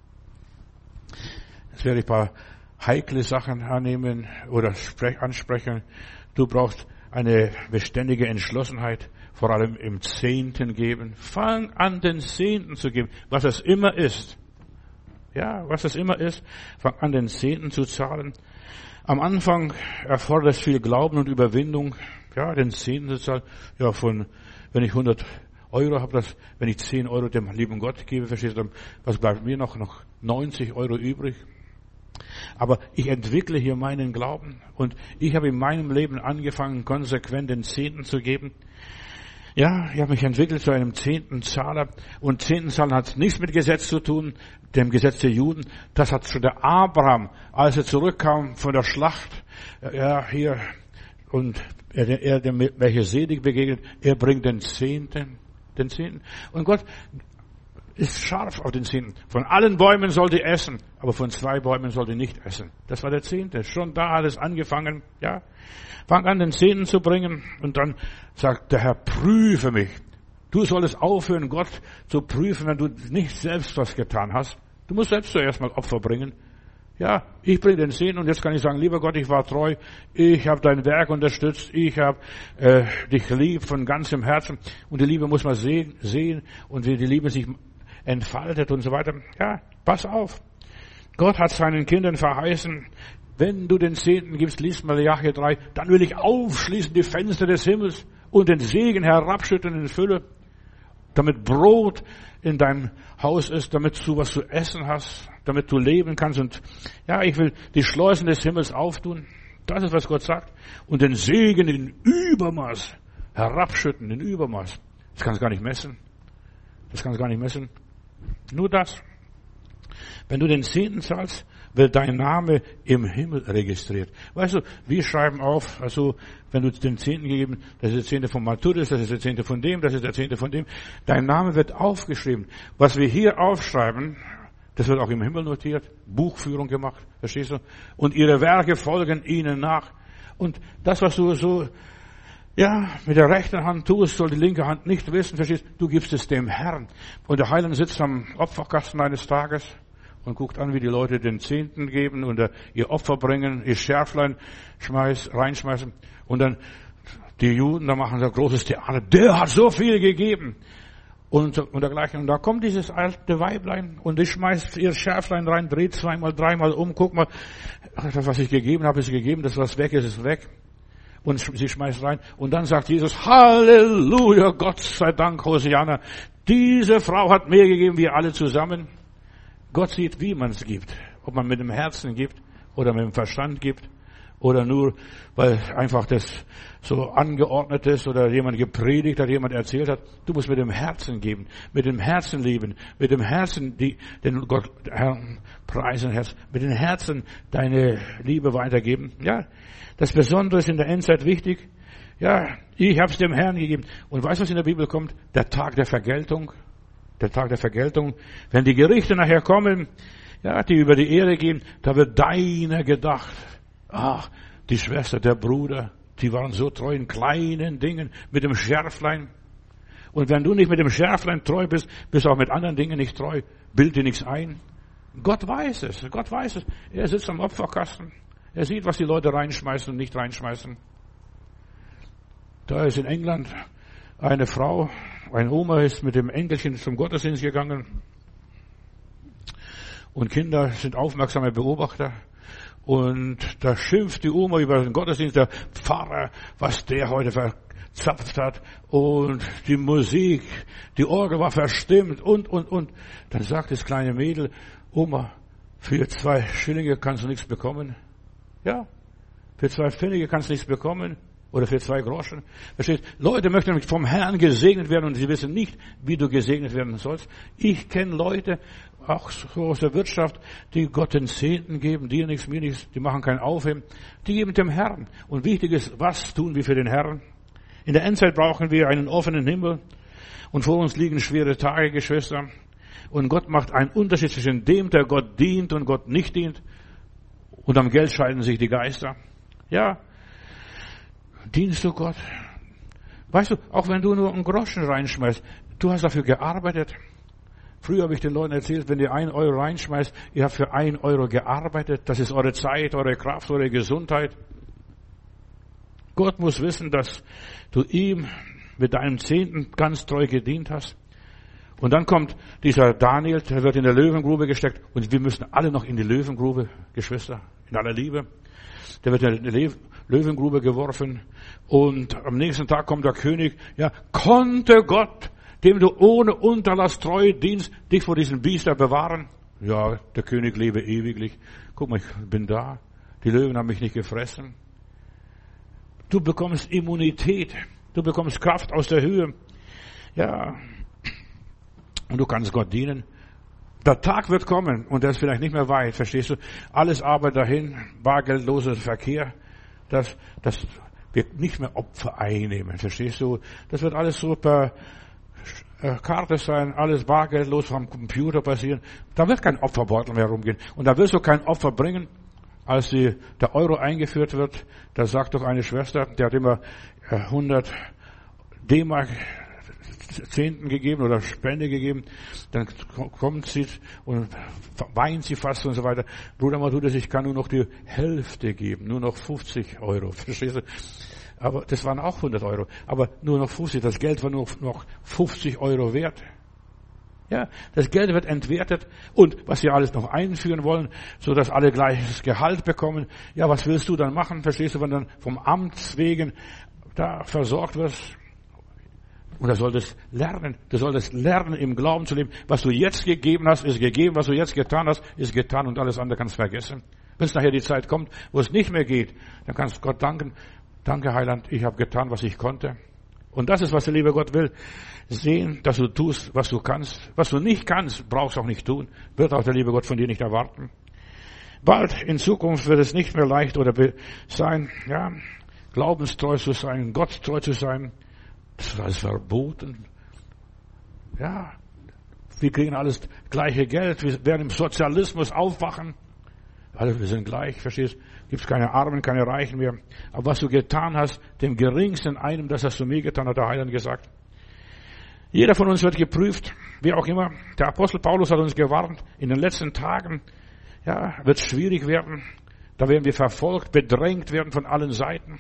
Jetzt werde ich ein paar heikle Sachen annehmen oder ansprechen. Du brauchst eine beständige Entschlossenheit, vor allem im Zehnten geben. Fang an, den Zehnten zu geben, was es immer ist. Ja, was es immer ist, fang an, den Zehnten zu zahlen. Am Anfang erfordert es viel Glauben und Überwindung, ja, den Zehnten zu zahlen. Ja, wenn ich 100 Euro habe, wenn ich 10 Euro dem lieben Gott gebe, verstehst du, was bleibt mir noch 90 Euro übrig? Aber ich entwickle hier meinen Glauben und ich habe in meinem Leben angefangen, konsequent den Zehnten zu geben. Ja, ich habe mich entwickelt zu einem Zehntenzahler und Zehntenzahlen hat nichts mit Gesetz zu tun, dem Gesetz der Juden. Das hat schon der Abraham, als er zurückkam von der Schlacht, ja, hier, und er dem Melchisedek begegnet, er bringt den Zehnten. Und Gott ist scharf auf den Zehnten. Von allen Bäumen sollt ihr essen, aber von 2 Bäumen sollt ihr nicht essen. Das war der Zehnte. Schon da hat es angefangen, ja. Fang an, den Zehnten zu bringen und dann sagt der Herr, prüfe mich. Du solltest aufhören, Gott zu prüfen, wenn du nicht selbst was getan hast. Du musst selbst zuerst mal Opfer bringen. Ja, ich bringe den Zehnten und jetzt kann ich sagen, lieber Gott, ich war treu, ich habe dein Werk unterstützt, ich habe dich lieb von ganzem Herzen und die Liebe muss man sehen und wie die Liebe sich entfaltet und so weiter. Ja, pass auf. Gott hat seinen Kindern verheißen, wenn du den Zehnten gibst, liest Malachi 3, dann will ich aufschließen die Fenster des Himmels und den Segen herabschütten in Fülle, damit Brot in deinem Haus ist, damit du was zu essen hast, damit du leben kannst. Und ja, ich will die Schleusen des Himmels auftun. Das ist, was Gott sagt. Und den Segen in Übermaß herabschütten, in Übermaß. Das kannst du gar nicht messen. Nur das. Wenn du den Zehnten zahlst, wird dein Name im Himmel registriert. Weißt du, wir schreiben auf, also, wenn du den Zehnten gegeben, das ist der Zehnte von Matthäus, das ist der Zehnte von dem, das ist der Zehnte von dem. Dein Name wird aufgeschrieben. Was wir hier aufschreiben, das wird auch im Himmel notiert, Buchführung gemacht, verstehst du? Und ihre Werke folgen ihnen nach. Und das, was du so, ja, mit der rechten Hand tust, soll die linke Hand nicht wissen, verstehst du? Du gibst es dem Herrn. Und der Heiland sitzt am Opferkasten eines Tages und guckt an, wie die Leute den Zehnten geben und ihr Opfer bringen, ihr Schärflein reinschmeißen. Und dann die Juden, da machen sie ein großes Theater. Der hat so viel gegeben. Und dergleichen. Und da kommt dieses alte Weiblein und die schmeißt ihr Schärflein rein, dreht 2-mal, 3-mal um, guck mal, das, was ich gegeben habe, ist gegeben, das, was weg ist weg. Und sie schmeißt rein. Und dann sagt Jesus, Halleluja, Gott sei Dank, Hosianna. Diese Frau hat mehr gegeben, wir alle zusammen. Gott sieht, wie man es gibt. Ob man mit dem Herzen gibt oder mit dem Verstand gibt. oder nur, weil einfach das so angeordnet ist oder jemand gepredigt hat, jemand erzählt hat. Du musst mit dem Herzen geben, mit dem Herzen lieben, mit dem Herzen den Gott, Herrn, preisen, Herz, mit dem Herzen deine Liebe weitergeben. Ja, das Besondere ist in der Endzeit wichtig. Ja, ich habe es dem Herrn gegeben. Und weißt du, was in der Bibel kommt? Der Tag der Vergeltung. Der Tag der Vergeltung. Wenn die Gerichte nachher kommen, ja, die über die Erde gehen, da wird deiner gedacht. Ach, die Schwester, der Bruder, die waren so treu in kleinen Dingen, mit dem Schärflein. Und wenn du nicht mit dem Schärflein treu bist, bist du auch mit anderen Dingen nicht treu. Bild dir nichts ein. Gott weiß es, Gott weiß es. Er sitzt am Opferkasten. Er sieht, was die Leute reinschmeißen und nicht reinschmeißen. Da ist in England eine Frau, eine Oma ist mit dem Enkelchen zum Gottesdienst gegangen. Und Kinder sind aufmerksame Beobachter. Und da schimpft die Oma über den Gottesdienst, der Pfarrer, was der heute verzapft hat. Und die Musik, die Orgel war verstimmt und. Dann sagt das kleine Mädel, Oma, für 2 Schillinge kannst du nichts bekommen. Ja, für 2 Pfennige kannst du nichts bekommen. Oder für 2 Groschen. Versteht? Leute möchten vom Herrn gesegnet werden und sie wissen nicht, wie du gesegnet werden sollst. Ich kenne Leute, auch so aus der Wirtschaft, die Gott den Zehnten geben, dir nichts, mir nichts, die machen kein Aufheben. Die geben dem Herrn. Und wichtig ist, was tun wir für den Herrn? In der Endzeit brauchen wir einen offenen Himmel. Und vor uns liegen schwere Tage, Geschwister. Und Gott macht einen Unterschied zwischen dem, der Gott dient und Gott nicht dient. Und am Geld scheiden sich die Geister. Ja. Dienst du Gott? Weißt du, auch wenn du nur einen Groschen reinschmeißt, du hast dafür gearbeitet. Früher habe ich den Leuten erzählt, wenn ihr 1 Euro reinschmeißt, ihr habt für 1 Euro gearbeitet. Das ist eure Zeit, eure Kraft, eure Gesundheit. Gott muss wissen, dass du ihm mit deinem Zehnten ganz treu gedient hast. Und dann kommt dieser Daniel, der wird in der Löwengrube gesteckt. Und wir müssen alle noch in die Löwengrube, Geschwister, in aller Liebe. Der wird in die Löwengrube geworfen. Und am nächsten Tag kommt der König. Ja, konnte Gott, dem du ohne Unterlass treu dienst, dich vor diesem Biester bewahren? Ja, der König lebe ewiglich. Guck mal, ich bin da. Die Löwen haben mich nicht gefressen. Du bekommst Immunität. Du bekommst Kraft aus der Höhe. Ja. Und du kannst Gott dienen. Der Tag wird kommen und der ist vielleicht nicht mehr weit, verstehst du? Alles arbeitet dahin, bargeldloser Verkehr, dass wir nicht mehr Opfer einnehmen, verstehst du? Das wird alles so per Karte sein, alles bargeldlos vom Computer passieren. Da wird kein Opferbeutel mehr rumgehen und da wirst du kein Opfer bringen. Als der Euro eingeführt wird, da sagt doch eine Schwester, die hat immer 100 D-Mark Zehnten gegeben oder Spende gegeben, dann kommt sie und weint sie fast und so weiter. Bruder Matthäus, ich kann nur noch die Hälfte geben, nur noch 50 Euro, verstehst du? Aber das waren auch 100 Euro, aber nur noch 50, das Geld war nur noch 50 Euro wert. Ja, das Geld wird entwertet und was sie alles noch einführen wollen, so dass alle gleiches Gehalt bekommen. Ja, was willst du dann machen? Verstehst du, wenn dann vom Amts wegen da versorgt wirst? Und du solltest lernen, im Glauben zu leben. Was du jetzt gegeben hast, ist gegeben. Was du jetzt getan hast, ist getan und alles andere kannst du vergessen. Wenn es nachher die Zeit kommt, wo es nicht mehr geht, dann kannst du Gott danken. Danke, Heiland, ich habe getan, was ich konnte. Und das ist, was der liebe Gott will. Sehen, dass du tust, was du kannst. Was du nicht kannst, brauchst du auch nicht tun. Wird auch der liebe Gott von dir nicht erwarten. Bald in Zukunft wird es nicht mehr leicht oder sein, ja, glaubenstreu zu sein, Gott treu zu sein. Das ist alles verboten. Ja, wir kriegen alles gleiche Geld. Wir werden im Sozialismus aufwachen. Alle, wir sind gleich, verstehst? Gibt's keine Armen, keine Reichen mehr. Aber was du getan hast, dem geringsten einem, das hast du mir getan, hat der Heiland gesagt. Jeder von uns wird geprüft, wie auch immer. Der Apostel Paulus hat uns gewarnt, in den letzten Tagen, ja, wird es schwierig werden. Da werden wir verfolgt, bedrängt werden von allen Seiten.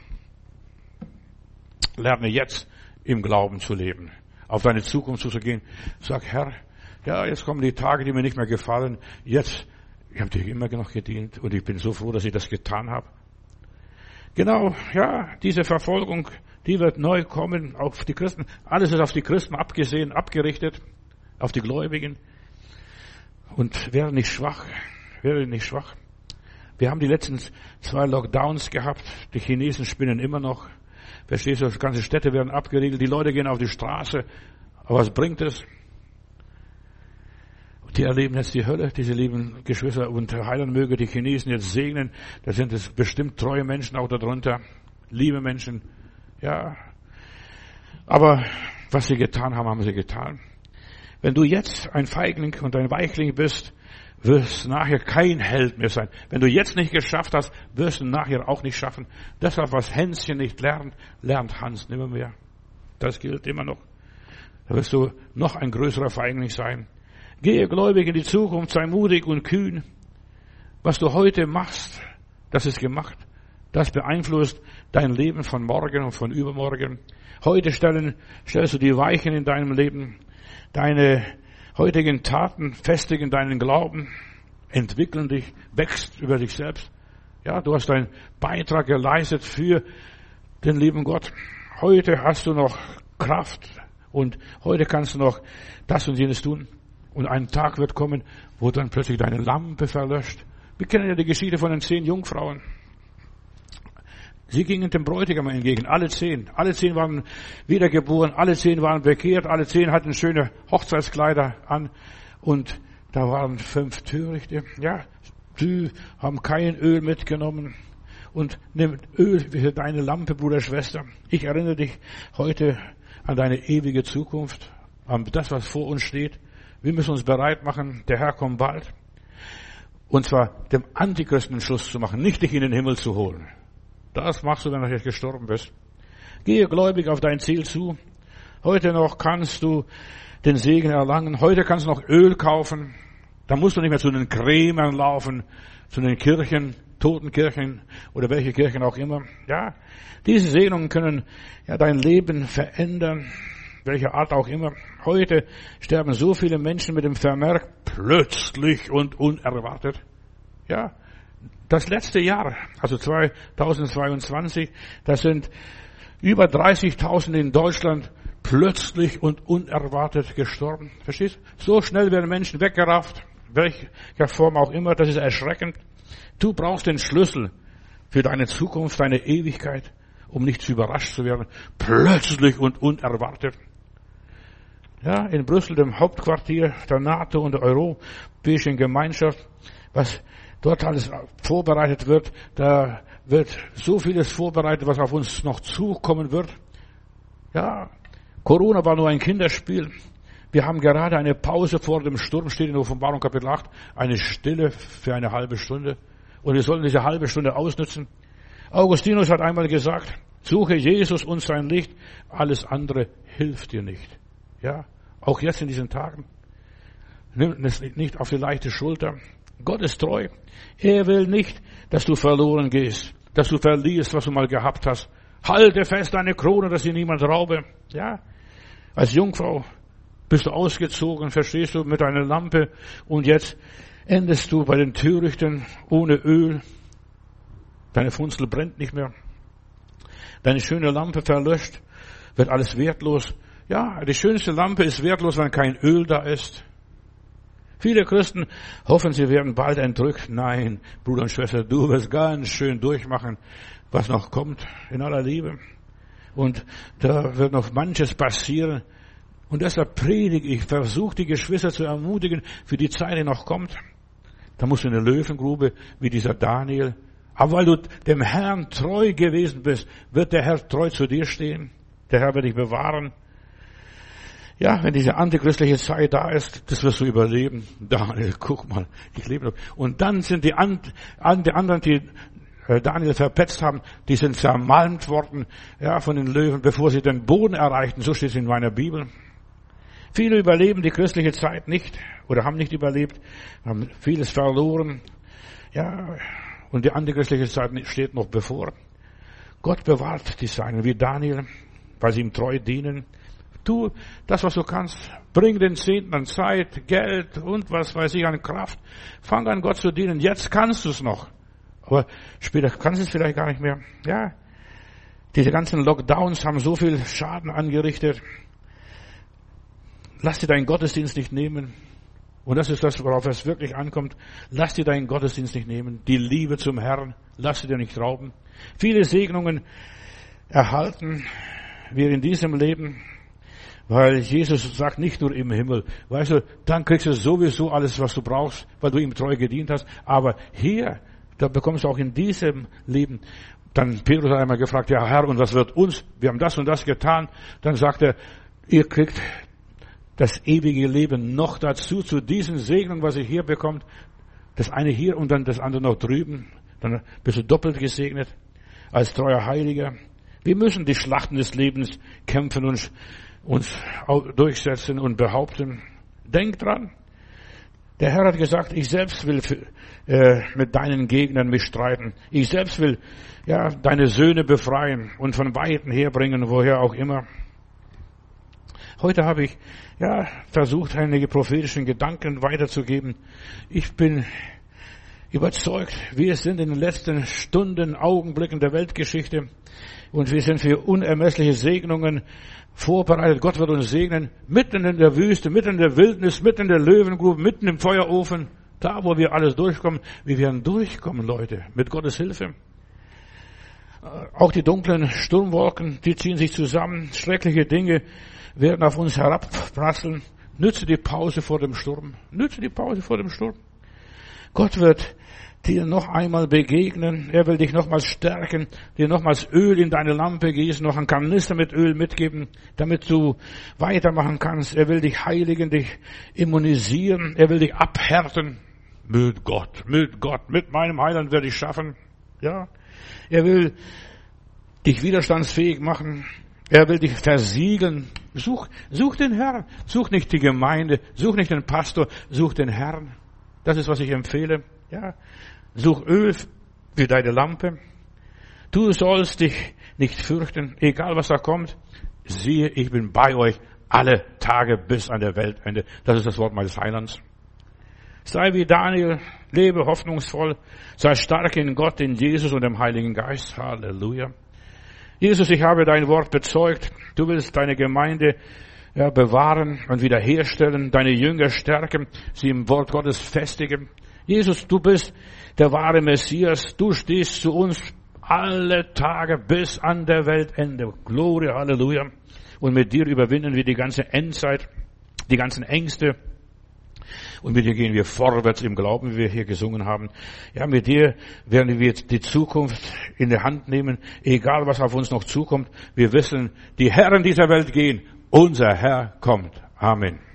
Lerne jetzt im Glauben zu leben, auf deine Zukunft zuzugehen. Sag, Herr, ja, jetzt kommen die Tage, die mir nicht mehr gefallen. Jetzt, ich habe dir immer noch gedient und ich bin so froh, dass ich das getan habe. Genau, ja, diese Verfolgung, die wird neu kommen auf die Christen. Alles ist auf die Christen abgesehen, abgerichtet, auf die Gläubigen. Und werde nicht schwach. Wir haben die letzten 2 Lockdowns gehabt. Die Chinesen spinnen immer noch. Verstehst du, ganze Städte werden abgeriegelt. Die Leute gehen auf die Straße. Aber was bringt es? Die erleben jetzt die Hölle, diese lieben Geschwister. Und Heiland möge die Chinesen jetzt segnen. Da sind es bestimmt treue Menschen auch darunter. Liebe Menschen. Ja. Aber was sie getan haben, haben sie getan. Wenn du jetzt ein Feigling und ein Weichling bist, wirst du nachher kein Held mehr sein. Wenn du jetzt nicht geschafft hast, wirst du nachher auch nicht schaffen. Deshalb, was Hänschen nicht lernt, lernt Hans nimmer mehr. Das gilt immer noch. Da wirst du noch ein größerer Feigling sein. Gehe gläubig in die Zukunft, sei mutig und kühn. Was du heute machst, das ist gemacht. Das beeinflusst dein Leben von morgen und von übermorgen. Heute stellst du die Weichen in deinem Leben. Deine heutigen Taten festigen deinen Glauben, entwickeln dich, wächst über dich selbst. Ja, du hast deinen Beitrag geleistet für den lieben Gott. Heute hast du noch Kraft und heute kannst du noch das und jenes tun. Und ein Tag wird kommen, wo dann plötzlich deine Lampe verlöscht. Wir kennen ja die Geschichte von den 10 Jungfrauen. Sie gingen dem Bräutigam entgegen, alle 10. Alle 10 waren wiedergeboren, alle 10 waren bekehrt, alle 10 hatten schöne Hochzeitskleider an. Und da waren 5 Törichte. Ja, sie haben kein Öl mitgenommen. Und nimm Öl für deine Lampe, Bruder, Schwester. Ich erinnere dich heute an deine ewige Zukunft, an das, was vor uns steht. Wir müssen uns bereit machen, der Herr kommt bald. Und zwar dem Antichristen Schluss zu machen, nicht dich in den Himmel zu holen. Das machst du, wenn du jetzt gestorben bist. Gehe gläubig auf dein Ziel zu. Heute noch kannst du den Segen erlangen. Heute kannst du noch Öl kaufen. Da musst du nicht mehr zu den Krämern laufen, zu den Kirchen, Totenkirchen oder welche Kirchen auch immer. Ja, diese Segnungen können ja dein Leben verändern, welcher Art auch immer. Heute sterben so viele Menschen mit dem Vermerk plötzlich und unerwartet. Ja, das letzte Jahr, also 2022, das sind über 30.000 in Deutschland plötzlich und unerwartet gestorben. Verstehst? So schnell werden Menschen weggerafft, welcher Form auch immer, das ist erschreckend. Du brauchst den Schlüssel für deine Zukunft, deine Ewigkeit, um nicht zu überrascht zu werden. Plötzlich und unerwartet. Ja, in Brüssel, dem Hauptquartier der NATO und der Europäischen Gemeinschaft, was dort alles vorbereitet wird, da wird so vieles vorbereitet, was auf uns noch zukommen wird. Ja, Corona war nur ein Kinderspiel. Wir haben gerade eine Pause vor dem Sturm, steht in Offenbarung Kapitel 8, eine Stille für eine halbe Stunde. Und wir sollen diese halbe Stunde ausnutzen. Augustinus hat einmal gesagt, suche Jesus und sein Licht, alles andere hilft dir nicht. Ja, auch jetzt in diesen Tagen. Nimm es nicht auf die leichte Schulter. Gott ist treu. Er will nicht, dass du verloren gehst, dass du verlierst, was du mal gehabt hast. Halte fest deine Krone, dass sie niemand raube. Ja, als Jungfrau bist du ausgezogen, verstehst du, mit deiner Lampe. Und jetzt endest du bei den Törichten ohne Öl. Deine Funzel brennt nicht mehr. Deine schöne Lampe verlöscht, wird alles wertlos. Ja, die schönste Lampe ist wertlos, wenn kein Öl da ist. Viele Christen hoffen, sie werden bald entrückt. Nein, Bruder und Schwester, du wirst ganz schön durchmachen, was noch kommt, in aller Liebe. Und da wird noch manches passieren. Und deshalb predige ich, versuche die Geschwister zu ermutigen für die Zeit, die noch kommt. Da musst du in der Löwengrube, wie dieser Daniel. Aber weil du dem Herrn treu gewesen bist, wird der Herr treu zu dir stehen. Der Herr wird dich bewahren. Ja, wenn diese antichristliche Zeit da ist, das wirst du überleben. Daniel, guck mal, ich lebe noch. Und dann sind die anderen, die Daniel verpetzt haben, die sind zermalmt worden, ja, von den Löwen, bevor sie den Boden erreichten. So steht es in meiner Bibel. Viele überleben die christliche Zeit nicht oder haben nicht überlebt, haben vieles verloren. Ja, und die antichristliche Zeit steht noch bevor. Gott bewahrt die Seinen wie Daniel, weil sie ihm treu dienen. Tu das, was du kannst. Bring den Zehnten an Zeit, Geld und was weiß ich an Kraft. Fang an, Gott zu dienen. Jetzt kannst du es noch. Aber später kannst du es vielleicht gar nicht mehr. Ja, diese ganzen Lockdowns haben so viel Schaden angerichtet. Lass dir deinen Gottesdienst nicht nehmen. Und das ist das, worauf es wirklich ankommt. Lass dir deinen Gottesdienst nicht nehmen. Die Liebe zum Herrn, lass sie dir nicht rauben. Viele Segnungen erhalten wir in diesem Leben, weil Jesus sagt nicht nur im Himmel. Weißt du, dann kriegst du sowieso alles, was du brauchst, weil du ihm treu gedient hast. Aber hier, da bekommst du auch in diesem Leben. Dann Petrus hat einmal gefragt, ja Herr, und was wird uns? Wir haben das und das getan. Dann sagt er, ihr kriegt das ewige Leben noch dazu, zu diesen Segnungen, was ihr hier bekommt. Das eine hier und dann das andere noch drüben. Dann bist du doppelt gesegnet als treuer Heiliger. Wir müssen die Schlachten des Lebens kämpfen und uns durchsetzen und behaupten. Denk dran. Der Herr hat gesagt, ich selbst will mit deinen Gegnern mich streiten. Ich selbst will deine Söhne befreien und von Weiten herbringen, woher auch immer. Heute habe ich versucht, einige prophetischen Gedanken weiterzugeben. Ich bin überzeugt, wir sind in den letzten Stunden, Augenblicken der Weltgeschichte und wir sind für unermessliche Segnungen vorbereitet. Gott wird uns segnen, mitten in der Wüste, mitten in der Wildnis, mitten in der Löwengrube, mitten im Feuerofen, da wo wir alles durchkommen. Wir werden durchkommen, Leute, mit Gottes Hilfe. Auch die dunklen Sturmwolken, die ziehen sich zusammen, schreckliche Dinge werden auf uns herabprasseln. Nütze die Pause vor dem Sturm. Nütze die Pause vor dem Sturm. Gott wird dir noch einmal begegnen. Er will dich nochmals stärken, dir nochmals Öl in deine Lampe gießen, noch einen Kanister mit Öl mitgeben, damit du weitermachen kannst. Er will dich heiligen, dich immunisieren. Er will dich abhärten. Mit Gott, mit meinem Heiland werde ich schaffen. Ja. Er will dich widerstandsfähig machen. Er will dich versiegeln. Such den Herrn. Such nicht die Gemeinde. Such nicht den Pastor. Such den Herrn. Das ist, was ich empfehle. Ja. Such Öl für deine Lampe. Du sollst dich nicht fürchten, egal was da kommt. Siehe, ich bin bei euch alle Tage bis an der Weltende. Das ist das Wort meines Heilands. Sei wie Daniel, lebe hoffnungsvoll, sei stark in Gott, in Jesus und dem Heiligen Geist. Halleluja. Jesus, ich habe dein Wort bezeugt. Du willst deine Gemeinde bewahren und wiederherstellen, deine Jünger stärken, sie im Wort Gottes festigen. Jesus, du bist der wahre Messias. Du stehst zu uns alle Tage bis an der Weltende. Gloria, Halleluja. Und mit dir überwinden wir die ganze Endzeit, die ganzen Ängste. Und mit dir gehen wir vorwärts im Glauben, wie wir hier gesungen haben. Ja, mit dir werden wir die Zukunft in die Hand nehmen, egal was auf uns noch zukommt. Wir wissen, die Herren dieser Welt gehen, unser Herr kommt. Amen.